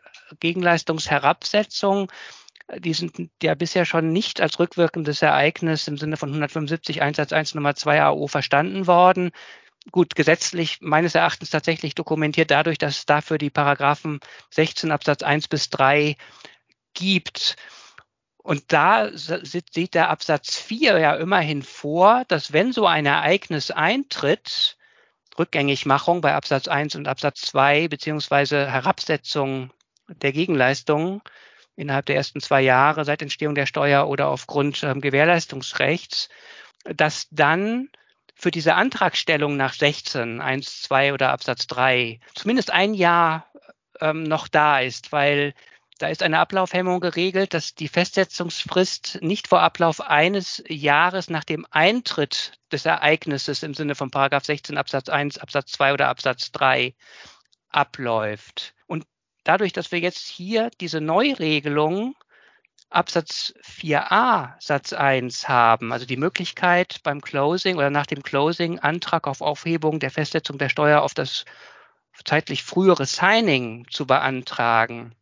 Gegenleistungsherabsetzung, die sind ja bisher schon nicht als rückwirkendes Ereignis im Sinne von 175 Einsatz 1 Nummer 2 AO verstanden worden. Gut, gesetzlich meines Erachtens tatsächlich dokumentiert dadurch, dass es dafür die Paragraphen 16 Absatz 1 bis 3 gibt. Und da sieht der Absatz 4 ja immerhin vor, dass wenn so ein Ereignis eintritt, Rückgängigmachung bei Absatz 1 und Absatz 2 beziehungsweise Herabsetzung der Gegenleistungen innerhalb der ersten 2 Jahre seit Entstehung der Steuer oder aufgrund Gewährleistungsrechts, dass dann für diese Antragstellung nach 16, 1, 2 oder Absatz 3 zumindest 1 Jahr noch da ist, weil da ist eine Ablaufhemmung geregelt, dass die Festsetzungsfrist nicht vor Ablauf eines Jahres nach dem Eintritt des Ereignisses im Sinne von Paragraph 16 Absatz 1, Absatz 2 oder Absatz 3 abläuft. Und dadurch, dass wir jetzt hier diese Neuregelung Absatz 4a Satz 1 haben, also die Möglichkeit beim Closing oder nach dem Closing Antrag auf Aufhebung der Festsetzung der Steuer auf das zeitlich frühere Signing zu beantragen,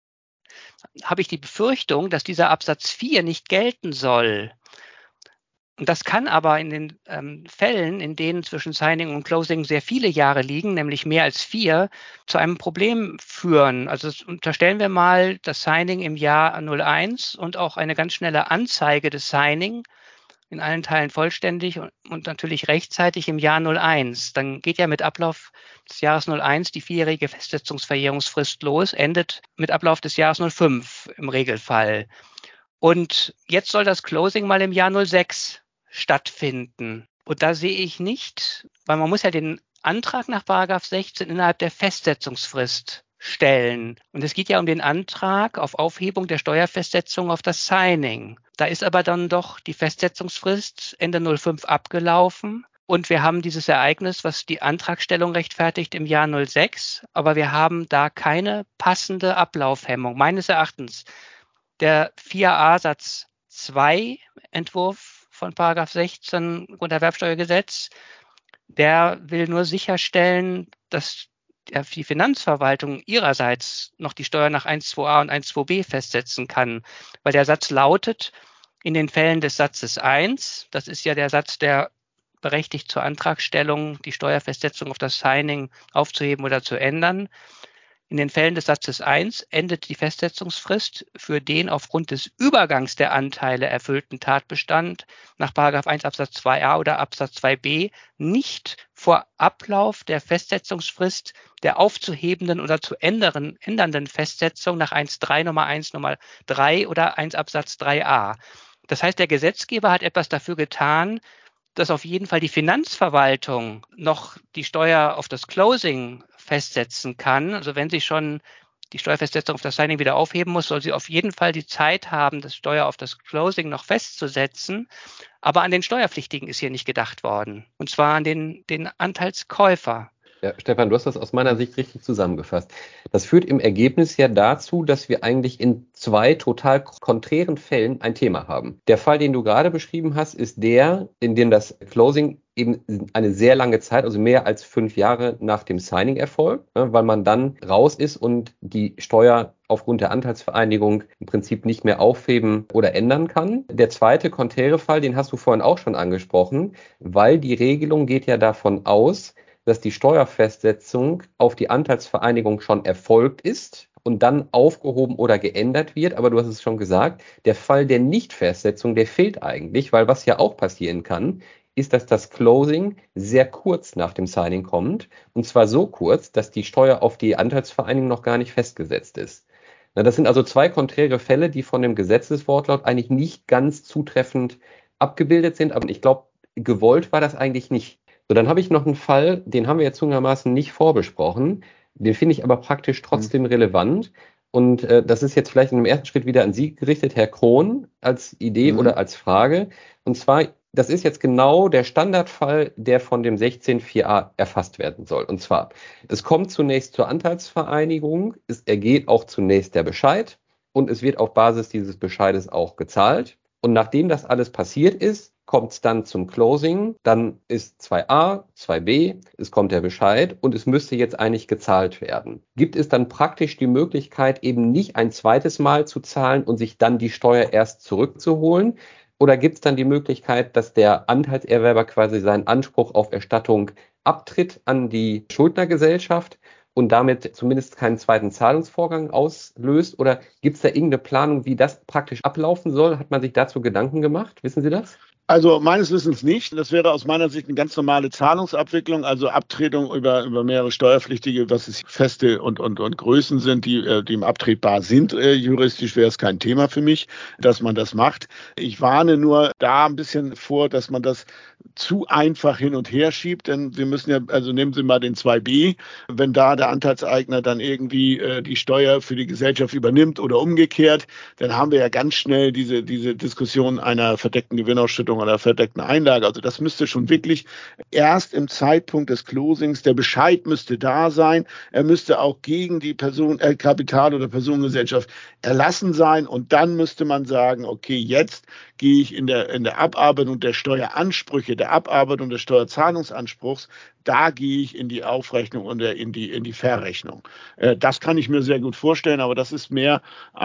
habe ich die Befürchtung, dass dieser Absatz 4 nicht gelten soll. Und das kann aber in den Fällen, in denen zwischen Signing und Closing sehr viele Jahre liegen, nämlich mehr als 4, zu einem Problem führen. Also unterstellen wir mal das Signing im Jahr 01 und auch eine ganz schnelle Anzeige des Signing in allen Teilen vollständig und natürlich rechtzeitig im Jahr 01. Dann geht ja mit Ablauf des Jahres 01 die 4-jährige Festsetzungsverjährungsfrist los, endet mit Ablauf des Jahres 05 im Regelfall. Und jetzt soll das Closing mal im Jahr 06 stattfinden. Und da sehe ich nicht, weil man muss ja den Antrag nach Paragraph 16 innerhalb der Festsetzungsfrist stellen. Und es geht ja um den Antrag auf Aufhebung der Steuerfestsetzung auf das Signing. Da ist aber dann doch die Festsetzungsfrist Ende 05 abgelaufen. Und wir haben dieses Ereignis, was die Antragstellung rechtfertigt, im Jahr 06. Aber wir haben da keine passende Ablaufhemmung. Meines Erachtens der 4a Satz 2 Entwurf von Paragraph 16 Grunderwerbsteuergesetz, der will nur sicherstellen, dass die Finanzverwaltung ihrerseits noch die Steuer nach 1.2a und 1.2b festsetzen kann. Weil der Satz lautet, in den Fällen des Satzes 1, das ist ja der Satz, der berechtigt zur Antragstellung, die Steuerfestsetzung auf das Signing aufzuheben oder zu ändern, In den Fällen des Satzes 1 endet die Festsetzungsfrist für den aufgrund des Übergangs der Anteile erfüllten Tatbestand nach § 1 Absatz 2a oder Absatz 2b nicht vor Ablauf der Festsetzungsfrist der aufzuhebenden oder zu ändernden Festsetzung nach 1.3 Nummer 1 Nummer 3 oder 1 Absatz 3a. Das heißt, der Gesetzgeber hat etwas dafür getan, dass auf jeden Fall die Finanzverwaltung noch die Steuer auf das Closing festsetzen kann. Also wenn sie schon die Steuerfestsetzung auf das Signing wieder aufheben muss, soll sie auf jeden Fall die Zeit haben, das Steuer auf das Closing noch festzusetzen. Aber an den Steuerpflichtigen ist hier nicht gedacht worden. Und zwar an den Anteilskäufer. Ja, Stefan, du hast das aus meiner Sicht richtig zusammengefasst. Das führt im Ergebnis ja dazu, dass wir eigentlich in zwei total konträren Fällen ein Thema haben. Der Fall, den du gerade beschrieben hast, ist der, in dem das Closing eben eine sehr lange Zeit, also mehr als 5 Jahre nach dem Signing erfolgt, weil man dann raus ist und die Steuer aufgrund der Anteilsvereinigung im Prinzip nicht mehr aufheben oder ändern kann. Der zweite konträre Fall, den hast du vorhin auch schon angesprochen, weil die Regelung geht ja davon aus, dass die Steuerfestsetzung auf die Anteilsvereinigung schon erfolgt ist und dann aufgehoben oder geändert wird. Aber du hast es schon gesagt, der Fall der Nichtfestsetzung, der fehlt eigentlich, weil was ja auch passieren kann, ist, dass das Closing sehr kurz nach dem Signing kommt. Und zwar so kurz, dass die Steuer auf die Anteilsvereinigung noch gar nicht festgesetzt ist. Das sind also zwei konträre Fälle, die von dem Gesetzeswortlaut eigentlich nicht ganz zutreffend abgebildet sind. Aber ich glaube, gewollt war das eigentlich nicht. So, dann habe ich noch einen Fall, den haben wir jetzt zugegebenermaßen nicht vorbesprochen. Den finde ich aber praktisch trotzdem relevant. Und das ist jetzt vielleicht in einem ersten Schritt wieder an Sie gerichtet, Herr Krohn, als Idee oder als Frage. Und zwar, das ist jetzt genau der Standardfall, der von dem 16.4a erfasst werden soll. Und zwar, es kommt zunächst zur Anteilsvereinigung, es ergeht auch zunächst der Bescheid und es wird auf Basis dieses Bescheides auch gezahlt. Und nachdem das alles passiert ist, kommt es dann zum Closing, dann ist 2a, 2b, es kommt der Bescheid und es müsste jetzt eigentlich gezahlt werden. Gibt es dann praktisch die Möglichkeit, eben nicht ein zweites Mal zu zahlen und sich dann die Steuer erst zurückzuholen? Oder gibt es dann die Möglichkeit, dass der Anteilserwerber quasi seinen Anspruch auf Erstattung abtritt an die Schuldnergesellschaft und damit zumindest keinen zweiten Zahlungsvorgang auslöst? Oder gibt es da irgendeine Planung, wie das praktisch ablaufen soll? Hat man sich dazu Gedanken gemacht? Wissen Sie das? Also meines Wissens nicht. Das wäre aus meiner Sicht eine ganz normale Zahlungsabwicklung, also Abtretung über mehrere Steuerpflichtige, was es feste und Größen sind, die ihm abtretbar sind. Juristisch wäre es kein Thema für mich, dass man das macht. Ich warne nur da ein bisschen vor, dass man das zu einfach hin und her schiebt, denn wir müssen ja, also nehmen Sie mal den 2b, wenn da der Anteilseigner dann irgendwie die Steuer für die Gesellschaft übernimmt oder umgekehrt, dann haben wir ja ganz schnell diese Diskussion einer verdeckten Gewinnausschüttung oder verdeckten Einlage. Also das müsste schon wirklich erst im Zeitpunkt des Closings, der Bescheid müsste da sein, er müsste auch gegen die Kapital- oder Personengesellschaft erlassen sein und dann müsste man sagen, okay, jetzt gehe ich in der Abarbeitung der Steueransprüche, der Abarbeitung des Steuerzahlungsanspruchs, da gehe ich in die Aufrechnung und in die Verrechnung. Das kann ich mir sehr gut vorstellen, aber das ist mehr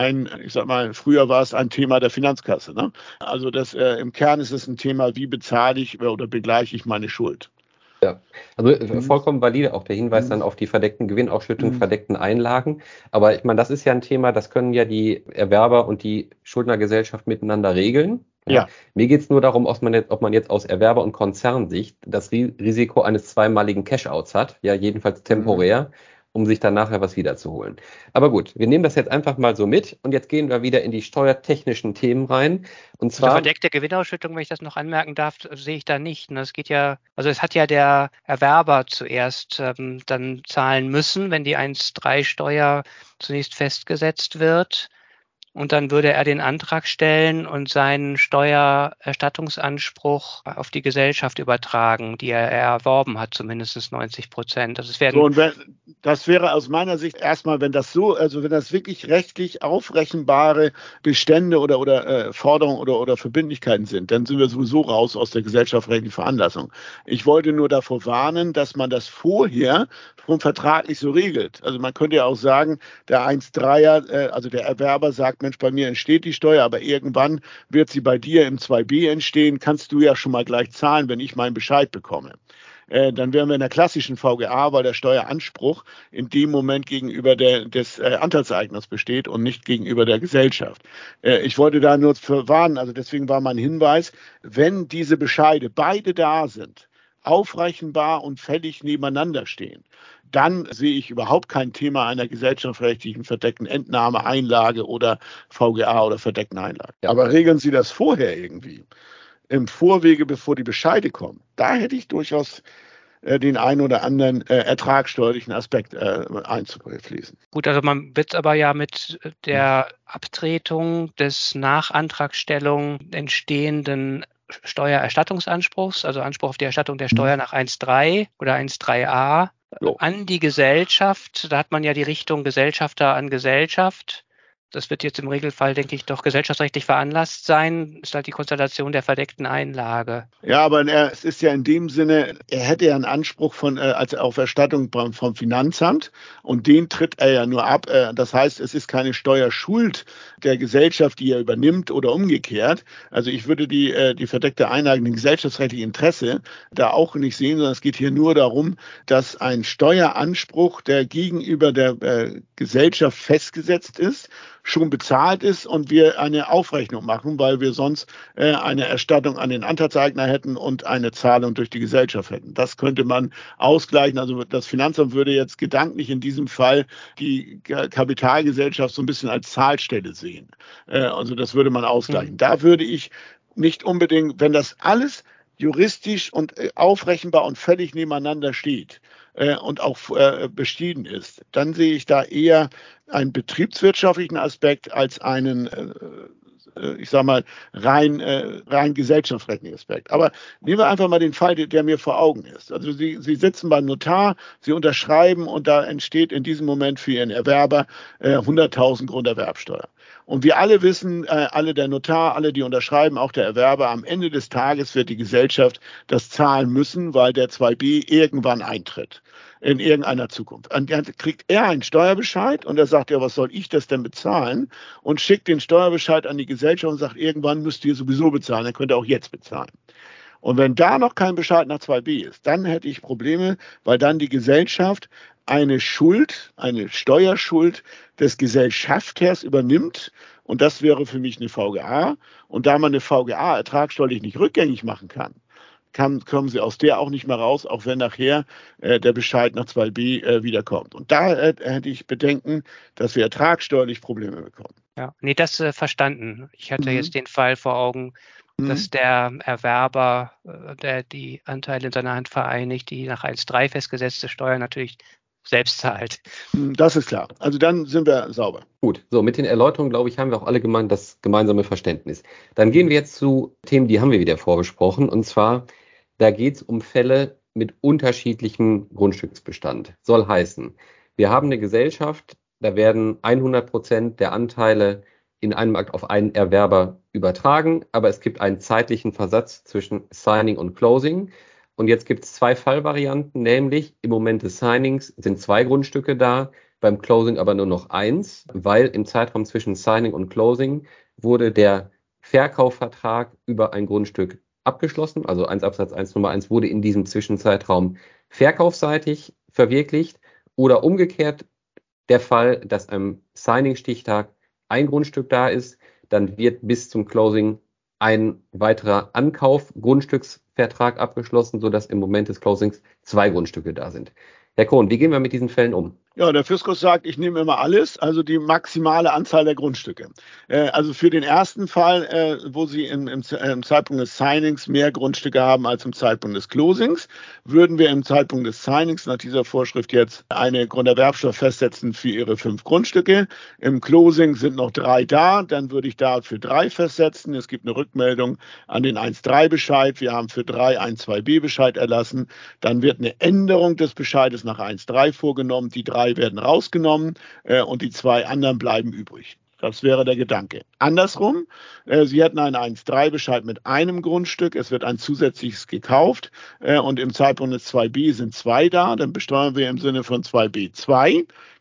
früher war es ein Thema der Finanzkasse, ne? Also im Kern ist es ein Thema, wie bezahle ich oder begleiche ich meine Schuld. Ja, also vollkommen valide auch der Hinweis dann auf die verdeckten Gewinnausschüttungen, verdeckten Einlagen. Aber ich meine, das ist ja ein Thema, das können ja die Erwerber und die Schuldnergesellschaft miteinander regeln. Ja. Mir geht es nur darum, ob man jetzt aus Erwerber- und Konzernsicht das Risiko eines zweimaligen Cash-Outs hat, ja jedenfalls temporär, um sich dann nachher was wiederzuholen. Aber gut, wir nehmen das jetzt einfach mal so mit und jetzt gehen wir wieder in die steuertechnischen Themen rein. Und zwar verdeckte Gewinnausschüttung, wenn ich das noch anmerken darf, sehe ich da nicht. Es geht ja, also es hat ja der Erwerber zuerst dann zahlen müssen, wenn die 1.3-Steuer zunächst festgesetzt wird. Und dann würde er den Antrag stellen und seinen Steuererstattungsanspruch auf die Gesellschaft übertragen, die er erworben hat, zumindest 90%. Das wäre aus meiner Sicht erstmal, wenn das wirklich rechtlich aufrechenbare Bestände oder Forderungen oder Verbindlichkeiten sind, dann sind wir sowieso raus aus der gesellschaftsrechtlichen Veranlassung. Ich wollte nur davor warnen, dass man das vorher schon vertraglich so regelt. Also man könnte ja auch sagen, der 1.3er, also der Erwerber sagt, Mensch, bei mir entsteht die Steuer, aber irgendwann wird sie bei dir im 2b entstehen, kannst du ja schon mal gleich zahlen, wenn ich meinen Bescheid bekomme. dann wären wir in der klassischen VGA, weil der Steueranspruch in dem Moment gegenüber des Anteilseigners besteht und nicht gegenüber der Gesellschaft. Ich wollte da nur warnen, also deswegen war mein Hinweis, wenn diese Bescheide beide da sind, aufrechenbar und fällig nebeneinander stehen, dann sehe ich überhaupt kein Thema einer gesellschaftsrechtlichen verdeckten Entnahme, Einlage oder VGA oder verdeckten Einlage. Ja. Aber regeln Sie das vorher irgendwie, im Vorwege, bevor die Bescheide kommen. Da hätte ich durchaus den einen oder anderen ertragssteuerlichen Aspekt einzufließen. Gut, also man wird aber ja mit der Abtretung des nach Antragstellung entstehenden Steuererstattungsanspruchs, also Anspruch auf die Erstattung der Steuer nach 1.3 oder 1.3a an die Gesellschaft. Da hat man ja die Richtung Gesellschafter an Gesellschaft. Das wird jetzt im Regelfall, denke ich, doch gesellschaftsrechtlich veranlasst sein. Das ist halt die Konstellation der verdeckten Einlage. Ja, aber es ist ja in dem Sinne, er hätte ja einen Anspruch auf Erstattung vom Finanzamt und den tritt er ja nur ab. Das heißt, es ist keine Steuerschuld der Gesellschaft, die er übernimmt oder umgekehrt. Also ich würde die verdeckte Einlage, den gesellschaftsrechtlichen Interesse da auch nicht sehen, sondern es geht hier nur darum, dass ein Steueranspruch, der gegenüber der Gesellschaft festgesetzt ist, schon bezahlt ist und wir eine Aufrechnung machen, weil wir sonst eine Erstattung an den Anteilseigner hätten und eine Zahlung durch die Gesellschaft hätten. Das könnte man ausgleichen. Also das Finanzamt würde jetzt gedanklich in diesem Fall die Kapitalgesellschaft so ein bisschen als Zahlstelle sehen. Also das würde man ausgleichen. Da würde ich nicht unbedingt, wenn das alles juristisch und aufrechenbar und völlig nebeneinander steht und auch beschieden ist, dann sehe ich da eher einen betriebswirtschaftlichen Aspekt als einen, ich sage mal, rein gesellschaftsrechtlichen Aspekt. Aber nehmen wir einfach mal den Fall, der mir vor Augen ist. Also Sie sitzen beim Notar, Sie unterschreiben und da entsteht in diesem Moment für Ihren Erwerber 100.000 Grunderwerbsteuer. Und wir alle wissen, alle der Notar, alle, die unterschreiben, auch der Erwerber, am Ende des Tages wird die Gesellschaft das zahlen müssen, weil der 2b irgendwann eintritt in irgendeiner Zukunft. Und dann kriegt er einen Steuerbescheid und er sagt, ja, was soll ich das denn bezahlen? Und schickt den Steuerbescheid an die Gesellschaft und sagt, irgendwann müsst ihr sowieso bezahlen, dann könnt ihr auch jetzt bezahlen. Und wenn da noch kein Bescheid nach 2b ist, dann hätte ich Probleme, weil dann die Gesellschaft eine Schuld, eine Steuerschuld des Gesellschafters übernimmt. Und das wäre für mich eine VGA. Und da man eine VGA ertragssteuerlich nicht rückgängig machen kann, kommen Sie aus der auch nicht mehr raus, auch wenn nachher der Bescheid nach 2b wiederkommt. Und da hätte ich Bedenken, dass wir ertragssteuerlich Probleme bekommen. Ja, nee, das verstanden. Ich hatte jetzt den Fall vor Augen, dass der Erwerber, der die Anteile in seiner Hand vereinigt, die nach 1.3 festgesetzte Steuer natürlich selbst zahlt. Das ist klar. Also dann sind wir sauber. Gut, so mit den Erläuterungen, glaube ich, haben wir auch alle das gemeinsame Verständnis. Dann gehen wir jetzt zu Themen, die haben wir wieder vorbesprochen. Und zwar, da geht es um Fälle mit unterschiedlichem Grundstücksbestand. Soll heißen, wir haben eine Gesellschaft, da werden 100% der Anteile in einem Akt auf einen Erwerber übertragen, aber es gibt einen zeitlichen Versatz zwischen Signing und Closing. Und jetzt gibt es zwei Fallvarianten, nämlich im Moment des Signings sind 2 Grundstücke da, beim Closing aber nur noch 1, weil im Zeitraum zwischen Signing und Closing wurde der Verkaufsvertrag über ein Grundstück abgeschlossen, also 1 Absatz 1 Nummer 1 wurde in diesem Zwischenzeitraum verkaufsseitig verwirklicht oder umgekehrt der Fall, dass am Signing-Stichtag ein Grundstück da ist, dann wird bis zum Closing ein weiterer Ankauf-Grundstücksvertrag abgeschlossen, sodass im Moment des Closings 2 Grundstücke da sind. Herr Kohn, wie gehen wir mit diesen Fällen um? Ja, der Fiskus sagt, ich nehme immer alles, also die maximale Anzahl der Grundstücke. Also für den ersten Fall, wo Sie im Zeitpunkt des Signings mehr Grundstücke haben als im Zeitpunkt des Closings, würden wir im Zeitpunkt des Signings nach dieser Vorschrift jetzt eine Grunderwerbsteuer festsetzen für Ihre 5 Grundstücke. Im Closing sind noch 3 da, dann würde ich da für 3 festsetzen. Es gibt eine Rückmeldung an den 1.3-Bescheid. Wir haben für 3 einen 2b-Bescheid erlassen. Dann wird eine Änderung des Bescheides nach 1.3 vorgenommen. Die 3 werden rausgenommen und die 2 anderen bleiben übrig. Das wäre der Gedanke. Andersrum, Sie hätten einen 1.3-Bescheid mit einem Grundstück, es wird ein zusätzliches gekauft und im Zeitpunkt des 2b sind 2 da, dann besteuern wir im Sinne von 2b 2.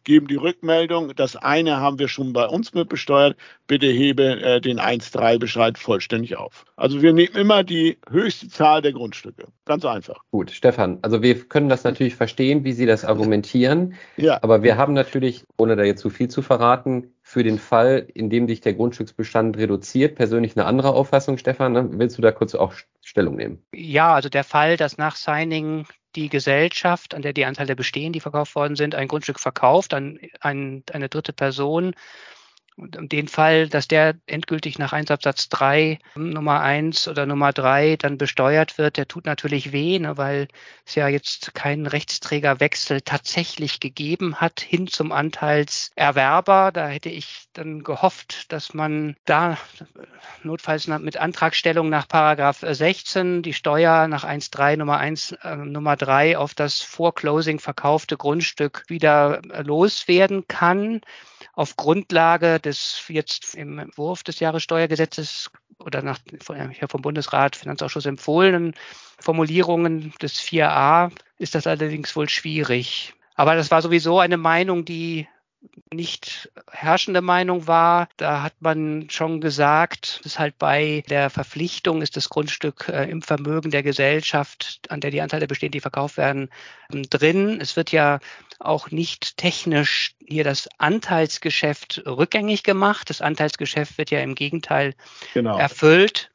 geben die Rückmeldung, das eine haben wir schon bei uns mit besteuert, bitte hebe den 1,3-Bescheid vollständig auf. Also wir nehmen immer die höchste Zahl der Grundstücke. Ganz einfach. Gut, Stefan, also wir können das natürlich verstehen, wie Sie das argumentieren, Ja. aber wir haben natürlich, ohne da jetzt zu viel zu verraten, für den Fall, in dem sich der Grundstücksbestand reduziert, persönlich eine andere Auffassung. Stefan, ne? Willst du da kurz auch Stellung nehmen? Ja, also der Fall, dass nach Signing die Gesellschaft, an der die Anteile bestehen, die verkauft worden sind, ein Grundstück verkauft an eine dritte Person. Und in dem Fall, dass der endgültig nach Einsatz 3 Nummer 1 oder Nummer 3 dann besteuert wird, der tut natürlich weh, ne, weil es ja jetzt keinen Rechtsträgerwechsel tatsächlich gegeben hat hin zum Anteilserwerber. Da hätte ich dann gehofft, dass man da notfalls mit Antragstellung nach Paragraph 16 die Steuer nach 1.3 Nummer 1 Nummer 3 auf das vor Closing verkaufte Grundstück wieder loswerden kann. Auf Grundlage des jetzt im Entwurf des Jahressteuergesetzes oder nach vom Bundesrat Finanzausschuss empfohlenen Formulierungen des 4a ist das allerdings wohl schwierig. Aber das war sowieso eine Meinung, die nicht herrschende Meinung war. Da hat man schon gesagt, dass halt bei der Verpflichtung ist das Grundstück im Vermögen der Gesellschaft, an der die Anteile bestehen, die verkauft werden, drin. Es wird ja auch nicht technisch hier das Anteilsgeschäft rückgängig gemacht. Das Anteilsgeschäft wird ja im Gegenteil erfüllt.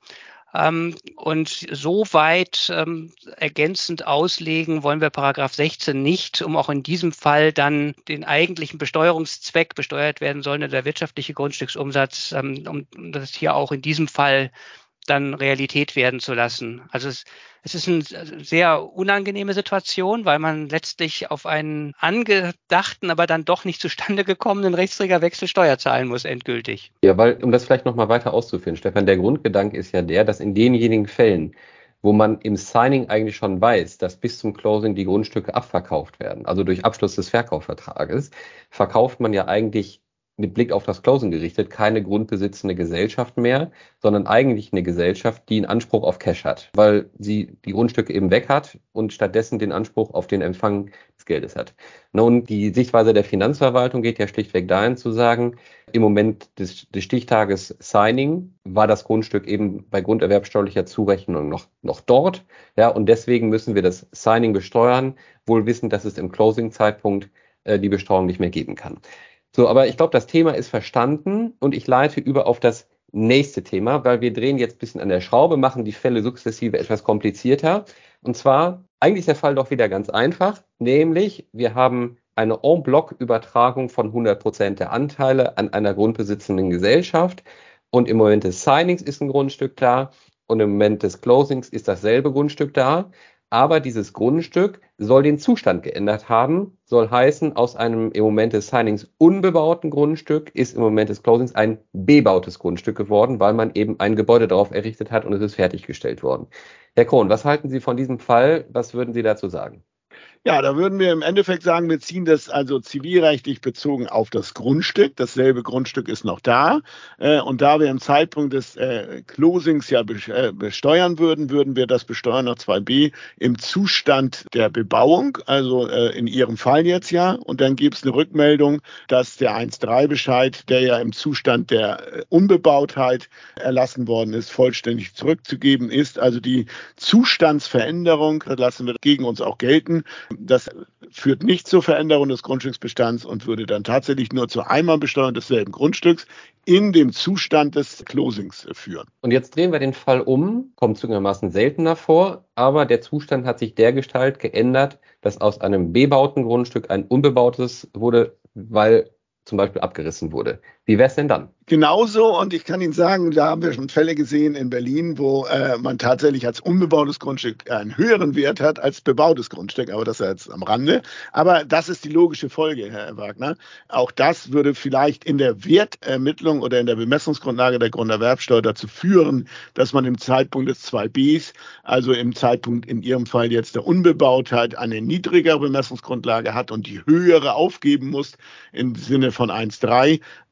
Und soweit ergänzend auslegen wollen wir Paragraph 16 nicht, um auch in diesem Fall dann den eigentlichen Besteuerungszweck besteuert werden soll, der wirtschaftliche Grundstücksumsatz, um das hier auch in diesem Fall dann Realität werden zu lassen. Also es ist eine sehr unangenehme Situation, weil man letztlich auf einen angedachten, aber dann doch nicht zustande gekommenen Rechtsträgerwechsel Steuer zahlen muss, endgültig. Ja, weil, um das vielleicht nochmal weiter auszuführen, Stefan, der Grundgedanke ist ja der, dass in denjenigen Fällen, wo man im Signing eigentlich schon weiß, dass bis zum Closing die Grundstücke abverkauft werden, also durch Abschluss des Verkaufsvertrages, verkauft man ja eigentlich mit Blick auf das Closing gerichtet keine grundbesitzende Gesellschaft mehr, sondern eigentlich eine Gesellschaft, die einen Anspruch auf Cash hat, weil sie die Grundstücke eben weg hat und stattdessen den Anspruch auf den Empfang des Geldes hat. Nun, die Sichtweise der Finanzverwaltung geht ja schlichtweg dahin zu sagen, im Moment des Stichtages Signing war das Grundstück eben bei grunderwerbsteuerlicher Zurechnung noch dort. Ja, und deswegen müssen wir das Signing besteuern, wohl wissend, dass es im Closing-Zeitpunkt die Besteuerung nicht mehr geben kann. So, aber ich glaube, das Thema ist verstanden und ich leite über auf das nächste Thema, weil wir drehen jetzt ein bisschen an der Schraube, machen die Fälle sukzessive etwas komplizierter. Und zwar, eigentlich ist der Fall doch wieder ganz einfach, nämlich wir haben eine En-Bloc-Übertragung von 100% der Anteile an einer grundbesitzenden Gesellschaft und im Moment des Signings ist ein Grundstück da und im Moment des Closings ist dasselbe Grundstück da. Aber dieses Grundstück soll den Zustand geändert haben, soll heißen, aus einem im Moment des Signings unbebauten Grundstück ist im Moment des Closings ein bebautes Grundstück geworden, weil man eben ein Gebäude darauf errichtet hat und es ist fertiggestellt worden. Herr Krohn, was halten Sie von diesem Fall? Was würden Sie dazu sagen? Ja, da würden wir im Endeffekt sagen, wir ziehen das also zivilrechtlich bezogen auf das Grundstück. Dasselbe Grundstück ist noch da. Und da wir im Zeitpunkt des Closings ja besteuern würden wir das besteuern nach 2b im Zustand der Bebauung, also in Ihrem Fall jetzt ja. Und dann gibt es eine Rückmeldung, dass der 1.3-Bescheid, der ja im Zustand der Unbebautheit erlassen worden ist, vollständig zurückzugeben ist. Also die Zustandsveränderung, das lassen wir gegen uns auch gelten. Das führt nicht zur Veränderung des Grundstücksbestands und würde dann tatsächlich nur zur Einmalbesteuerung desselben Grundstücks in dem Zustand des Closings führen. Und jetzt drehen wir den Fall um, kommt zugegebenermaßen seltener vor, aber der Zustand hat sich dergestalt geändert, dass aus einem bebauten Grundstück ein unbebautes wurde, weil zum Beispiel abgerissen wurde. Wie wäre es denn dann? Genauso, und ich kann Ihnen sagen, da haben wir schon Fälle gesehen in Berlin, wo man tatsächlich als unbebautes Grundstück einen höheren Wert hat als bebautes Grundstück, aber das ist jetzt am Rande. Aber das ist die logische Folge, Herr Wagner. Auch das würde vielleicht in der Wertermittlung oder in der Bemessungsgrundlage der Grunderwerbsteuer dazu führen, dass man im Zeitpunkt des 2bs, also im Zeitpunkt in Ihrem Fall jetzt der Unbebautheit, eine niedrigere Bemessungsgrundlage hat und die höhere aufgeben muss im Sinne von 1.3.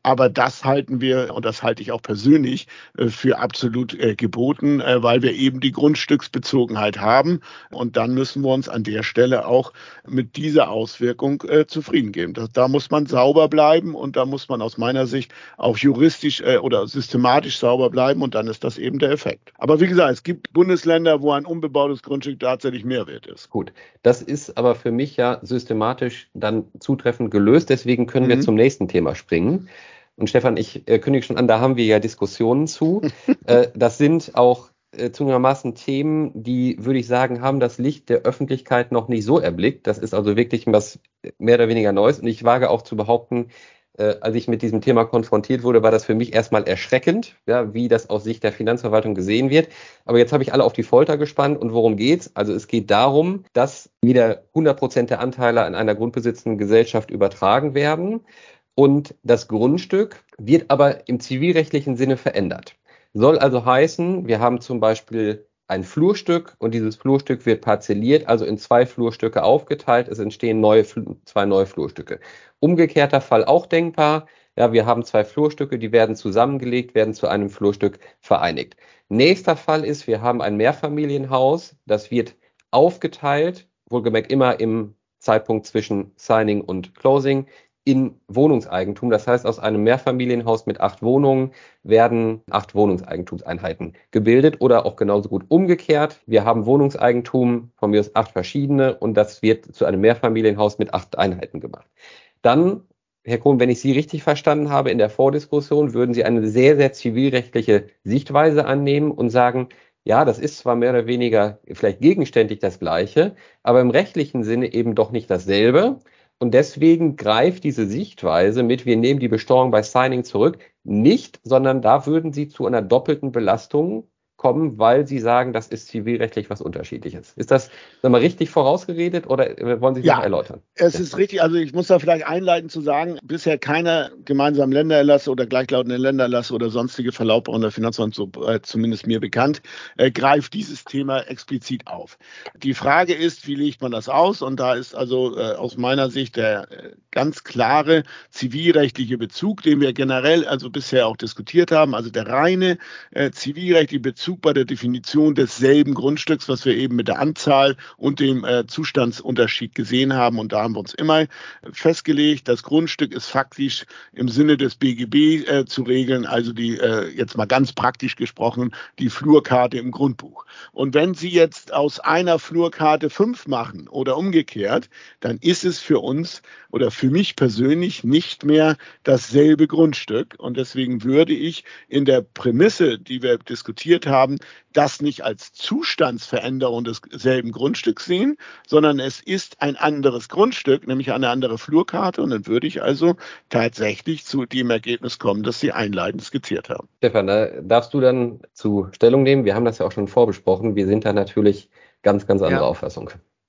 Aber das halten wir, und das halte ich auch persönlich, für absolut geboten, weil wir eben die Grundstücksbezogenheit haben. Und dann müssen wir uns an der Stelle auch mit dieser Auswirkung zufrieden geben. Da muss man sauber bleiben und da muss man aus meiner Sicht auch juristisch oder systematisch sauber bleiben und dann ist das eben der Effekt. Aber wie gesagt, es gibt Bundesländer, wo ein unbebautes Grundstück tatsächlich mehr wert ist. Gut, das ist aber für mich ja systematisch dann zutreffend gelöst. Deswegen können wir zum nächsten Thema springen. Und Stefan, ich kündige schon an, da haben wir ja Diskussionen zu. Das sind auch zugegebenermaßen Themen, die, würde ich sagen, haben das Licht der Öffentlichkeit noch nicht so erblickt. Das ist also wirklich was mehr oder weniger Neues. Und ich wage auch zu behaupten, als ich mit diesem Thema konfrontiert wurde, war das für mich erstmal erschreckend, ja, wie das aus Sicht der Finanzverwaltung gesehen wird. Aber jetzt habe ich alle auf die Folter gespannt. Und worum geht's? Also es geht darum, dass wieder 100% der Anteile an einer grundbesitzenden Gesellschaft übertragen werden. Und das Grundstück wird aber im zivilrechtlichen Sinne verändert. Soll also heißen, wir haben zum Beispiel ein Flurstück und dieses Flurstück wird parzelliert, also in 2 Flurstücke aufgeteilt. Es entstehen 2 neue Flurstücke. Umgekehrter Fall auch denkbar. Ja, wir haben 2 Flurstücke, die werden zusammengelegt, werden zu einem Flurstück vereinigt. Nächster Fall ist, wir haben ein Mehrfamilienhaus, das wird aufgeteilt, wohlgemerkt immer im Zeitpunkt zwischen Signing und Closing, in Wohnungseigentum. Das heißt, aus einem Mehrfamilienhaus mit 8 Wohnungen werden 8 Wohnungseigentumseinheiten gebildet oder auch genauso gut umgekehrt. Wir haben Wohnungseigentum, von mir aus 8 verschiedene und das wird zu einem Mehrfamilienhaus mit 8 Einheiten gemacht. Dann, Herr Kohn, wenn ich Sie richtig verstanden habe, in der Vordiskussion würden Sie eine sehr, sehr zivilrechtliche Sichtweise annehmen und sagen, ja, das ist zwar mehr oder weniger vielleicht gegenständlich das Gleiche, aber im rechtlichen Sinne eben doch nicht dasselbe. Und deswegen greift diese Sichtweise mit, wir nehmen die Besteuerung bei Signing zurück, nicht, sondern da würden Sie zu einer doppelten Belastung kommen, weil Sie sagen, das ist zivilrechtlich was Unterschiedliches. Ist das mal richtig vorausgeredet oder wollen Sie sich noch erläutern? Es ist richtig, also ich muss da vielleicht einleitend zu sagen, bisher keiner gemeinsamen Ländererlasse oder gleichlautende Ländererlasse oder sonstige Verlautbarung der Finanzverwaltung, so zumindest mir bekannt, greift dieses Thema explizit auf. Die Frage ist, wie legt man das aus? Und da ist also aus meiner Sicht der ganz klare zivilrechtliche Bezug, den wir generell also bisher auch diskutiert haben, also der reine zivilrechtliche Bezug bei der Definition desselben Grundstücks, was wir eben mit der Anzahl und dem Zustandsunterschied gesehen haben. Und da haben wir uns immer festgelegt, das Grundstück ist faktisch im Sinne des BGB zu regeln, also die, jetzt mal ganz praktisch gesprochen, die Flurkarte im Grundbuch. Und wenn Sie jetzt aus einer Flurkarte 5 machen oder umgekehrt, dann ist es für uns oder für mich persönlich nicht mehr dasselbe Grundstück. Und deswegen würde ich in der Prämisse, die wir diskutiert haben, das nicht als Zustandsveränderung desselben Grundstücks sehen, sondern es ist ein anderes Grundstück, nämlich eine andere Flurkarte. Und dann würde ich also tatsächlich zu dem Ergebnis kommen, das Sie einleitend skizziert haben. Stefan, da darfst du dann zu Stellung nehmen. Wir haben das ja auch schon vorbesprochen. Wir sind da natürlich ganz anderer Auffassung.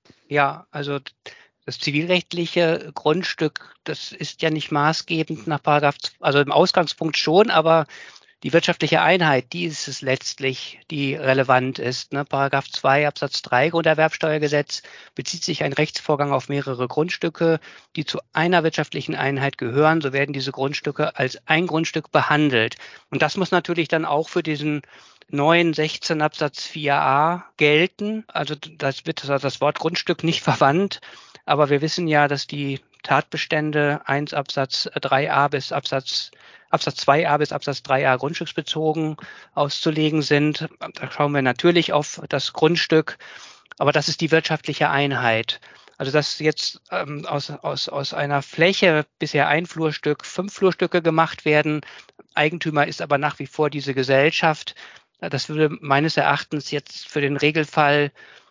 Ja, also das zivilrechtliche Grundstück, das ist ja nicht maßgebend nach Paragraph, also im Ausgangspunkt schon, aber die wirtschaftliche Einheit, die ist es letztlich, die relevant ist. Paragraph 2 Absatz 3 Grunderwerbsteuergesetz bezieht sich ein Rechtsvorgang auf mehrere Grundstücke, die zu einer wirtschaftlichen Einheit gehören. So werden diese Grundstücke als ein Grundstück behandelt. Und das muss natürlich dann auch für diesen neuen 16 Absatz 4a gelten. Also das wird das Wort Grundstück nicht verwandt. Aber wir wissen ja, dass die Tatbestände 1 Absatz 3a bis Absatz 2a bis Absatz 3a grundstücksbezogen auszulegen sind. Da schauen wir natürlich auf das Grundstück, aber das ist die wirtschaftliche Einheit. Also dass jetzt aus einer Fläche bisher ein Flurstück 5 Flurstücke gemacht werden. Eigentümer ist aber nach wie vor diese Gesellschaft. Das würde meines Erachtens jetzt für den Regelfall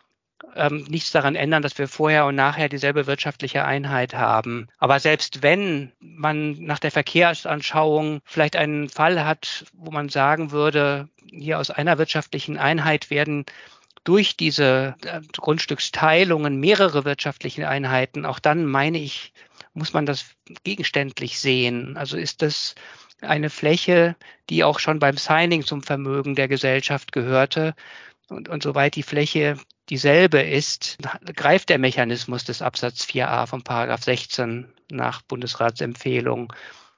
nichts daran ändern, dass wir vorher und nachher dieselbe wirtschaftliche Einheit haben. Aber selbst wenn man nach der Verkehrsanschauung vielleicht einen Fall hat, wo man sagen würde, hier aus einer wirtschaftlichen Einheit werden durch diese Grundstücksteilungen mehrere wirtschaftliche Einheiten, auch dann meine ich, muss man das gegenständlich sehen. Also ist das eine Fläche, die auch schon beim Signing zum Vermögen der Gesellschaft gehörte. Und soweit die Fläche dieselbe ist, greift der Mechanismus des Absatz 4a von Paragraph 16 nach Bundesratsempfehlung.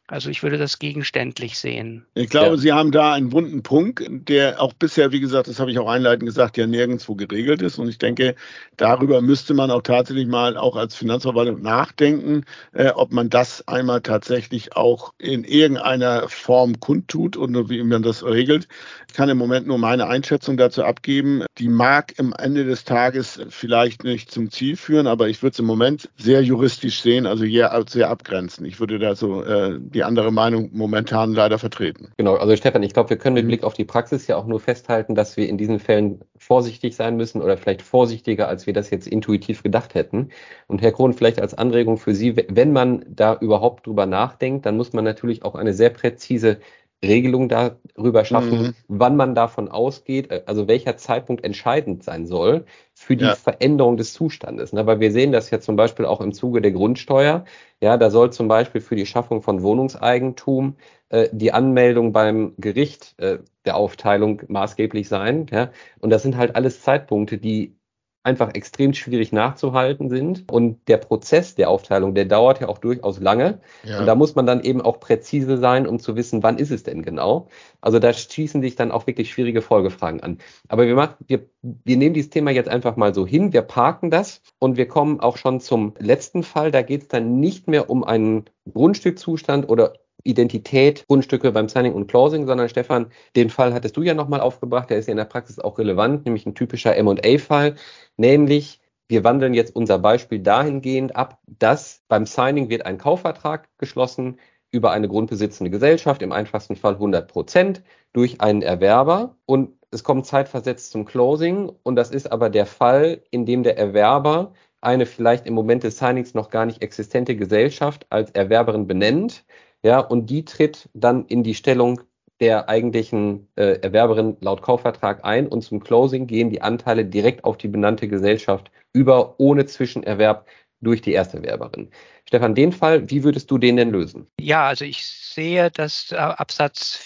Also ich würde das gegenständlich sehen. Ich glaube, Sie haben da einen wunden Punkt, der auch bisher, wie gesagt, das habe ich auch einleitend gesagt, ja nirgendwo geregelt ist. Und ich denke, darüber müsste man auch tatsächlich mal auch als Finanzverwaltung nachdenken, ob man das einmal tatsächlich auch in irgendeiner Form kundtut und wie man das regelt. Ich kann im Moment nur meine Einschätzung dazu abgeben. Die mag am Ende des Tages vielleicht nicht zum Ziel führen, aber ich würde es im Moment sehr juristisch sehen, also sehr abgrenzen. Ich würde da so die andere Meinung momentan leider vertreten. Genau, also Stefan, ich glaube, wir können mit Blick auf die Praxis ja auch nur festhalten, dass wir in diesen Fällen vorsichtig sein müssen oder vielleicht vorsichtiger, als wir das jetzt intuitiv gedacht hätten. Und Herr Krohn, vielleicht als Anregung für Sie, wenn man da überhaupt drüber nachdenkt, dann muss man natürlich auch eine sehr präzise Regelung darüber schaffen, wann man davon ausgeht, also welcher Zeitpunkt entscheidend sein soll für die Veränderung des Zustandes. Ne? Weil wir sehen das ja zum Beispiel auch im Zuge der Grundsteuer. Ja, da soll zum Beispiel für die Schaffung von Wohnungseigentum die Anmeldung beim Gericht der Aufteilung maßgeblich sein. Ja? Und das sind halt alles Zeitpunkte, die einfach extrem schwierig nachzuhalten sind. Und der Prozess der Aufteilung, der dauert ja auch durchaus lange. Ja. Und da muss man dann eben auch präzise sein, um zu wissen, wann ist es denn genau. Also da schießen sich dann auch wirklich schwierige Folgefragen an. Aber wir nehmen dieses Thema jetzt einfach mal so hin, wir parken das und wir kommen auch schon zum letzten Fall. Da geht es dann nicht mehr um einen Grundstückzustand oder Identität, Grundstücke beim Signing und Closing, sondern Stefan, den Fall hattest du ja nochmal aufgebracht, der ist ja in der Praxis auch relevant, nämlich ein typischer M&A-Fall, nämlich wir wandeln jetzt unser Beispiel dahingehend ab, dass beim Signing wird ein Kaufvertrag geschlossen über eine grundbesitzende Gesellschaft, im einfachsten Fall 100% durch einen Erwerber und es kommt zeitversetzt zum Closing und das ist aber der Fall, in dem der Erwerber eine vielleicht im Moment des Signings noch gar nicht existente Gesellschaft als Erwerberin benennt. Ja, und die tritt dann in die Stellung der eigentlichen Erwerberin laut Kaufvertrag ein und zum Closing gehen die Anteile direkt auf die benannte Gesellschaft über, ohne Zwischenerwerb durch die Ersterwerberin. Stefan, den Fall, wie würdest du den denn lösen? Ja, also ich sehe, dass Absatz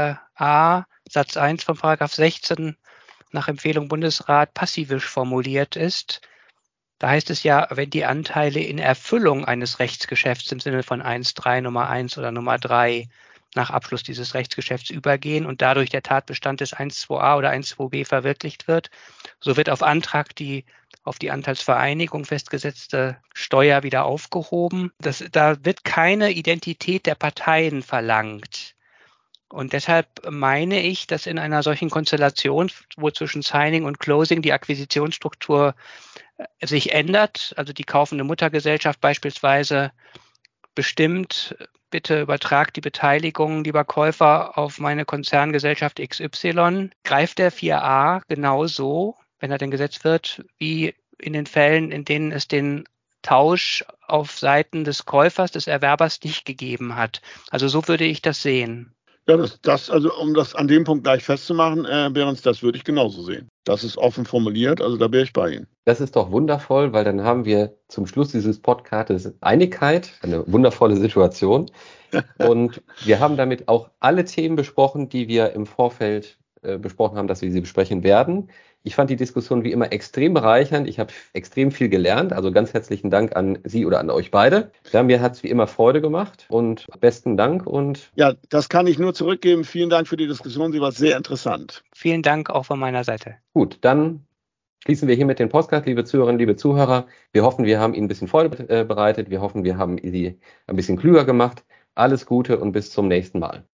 4a, Satz 1 von Paragraph 16 nach Empfehlung Bundesrat passivisch formuliert ist. Da heißt es ja, wenn die Anteile in Erfüllung eines Rechtsgeschäfts im Sinne von 1.3 Nummer 1 oder Nummer 3 nach Abschluss dieses Rechtsgeschäfts übergehen und dadurch der Tatbestand des 1.2a oder 1.2b verwirklicht wird, so wird auf Antrag die auf die Anteilsvereinigung festgesetzte Steuer wieder aufgehoben. Da wird keine Identität der Parteien verlangt. Und deshalb meine ich, dass in einer solchen Konstellation, wo zwischen Signing und Closing die Akquisitionsstruktur sich ändert, also die kaufende Muttergesellschaft beispielsweise bestimmt, bitte übertragt die Beteiligung, lieber Käufer, auf meine Konzerngesellschaft XY, greift der 4a genauso, wenn er denn gesetzt wird, wie in den Fällen, in denen es den Tausch auf Seiten des Käufers, des Erwerbers nicht gegeben hat. Also so würde ich das sehen. Ja, also um das an dem Punkt gleich festzumachen, Behrens, das würde ich genauso sehen. Das ist offen formuliert, also da bin ich bei Ihnen. Das ist doch wundervoll, weil dann haben wir zum Schluss dieses Podcasts Einigkeit, eine wundervolle Situation. Und wir haben damit auch alle Themen besprochen, die wir im Vorfeld besprochen haben, dass wir sie besprechen werden. Ich fand die Diskussion wie immer extrem bereichernd. Ich habe extrem viel gelernt. Also ganz herzlichen Dank an Sie oder an euch beide. Ja, mir hat es wie immer Freude gemacht und besten Dank. Und ja, das kann ich nur zurückgeben. Vielen Dank für die Diskussion. Sie war sehr interessant. Vielen Dank auch von meiner Seite. Gut, dann schließen wir hiermit den Podcast, liebe Zuhörerinnen, liebe Zuhörer. Wir hoffen, wir haben Ihnen ein bisschen Freude bereitet. Wir hoffen, wir haben Sie ein bisschen klüger gemacht. Alles Gute und bis zum nächsten Mal.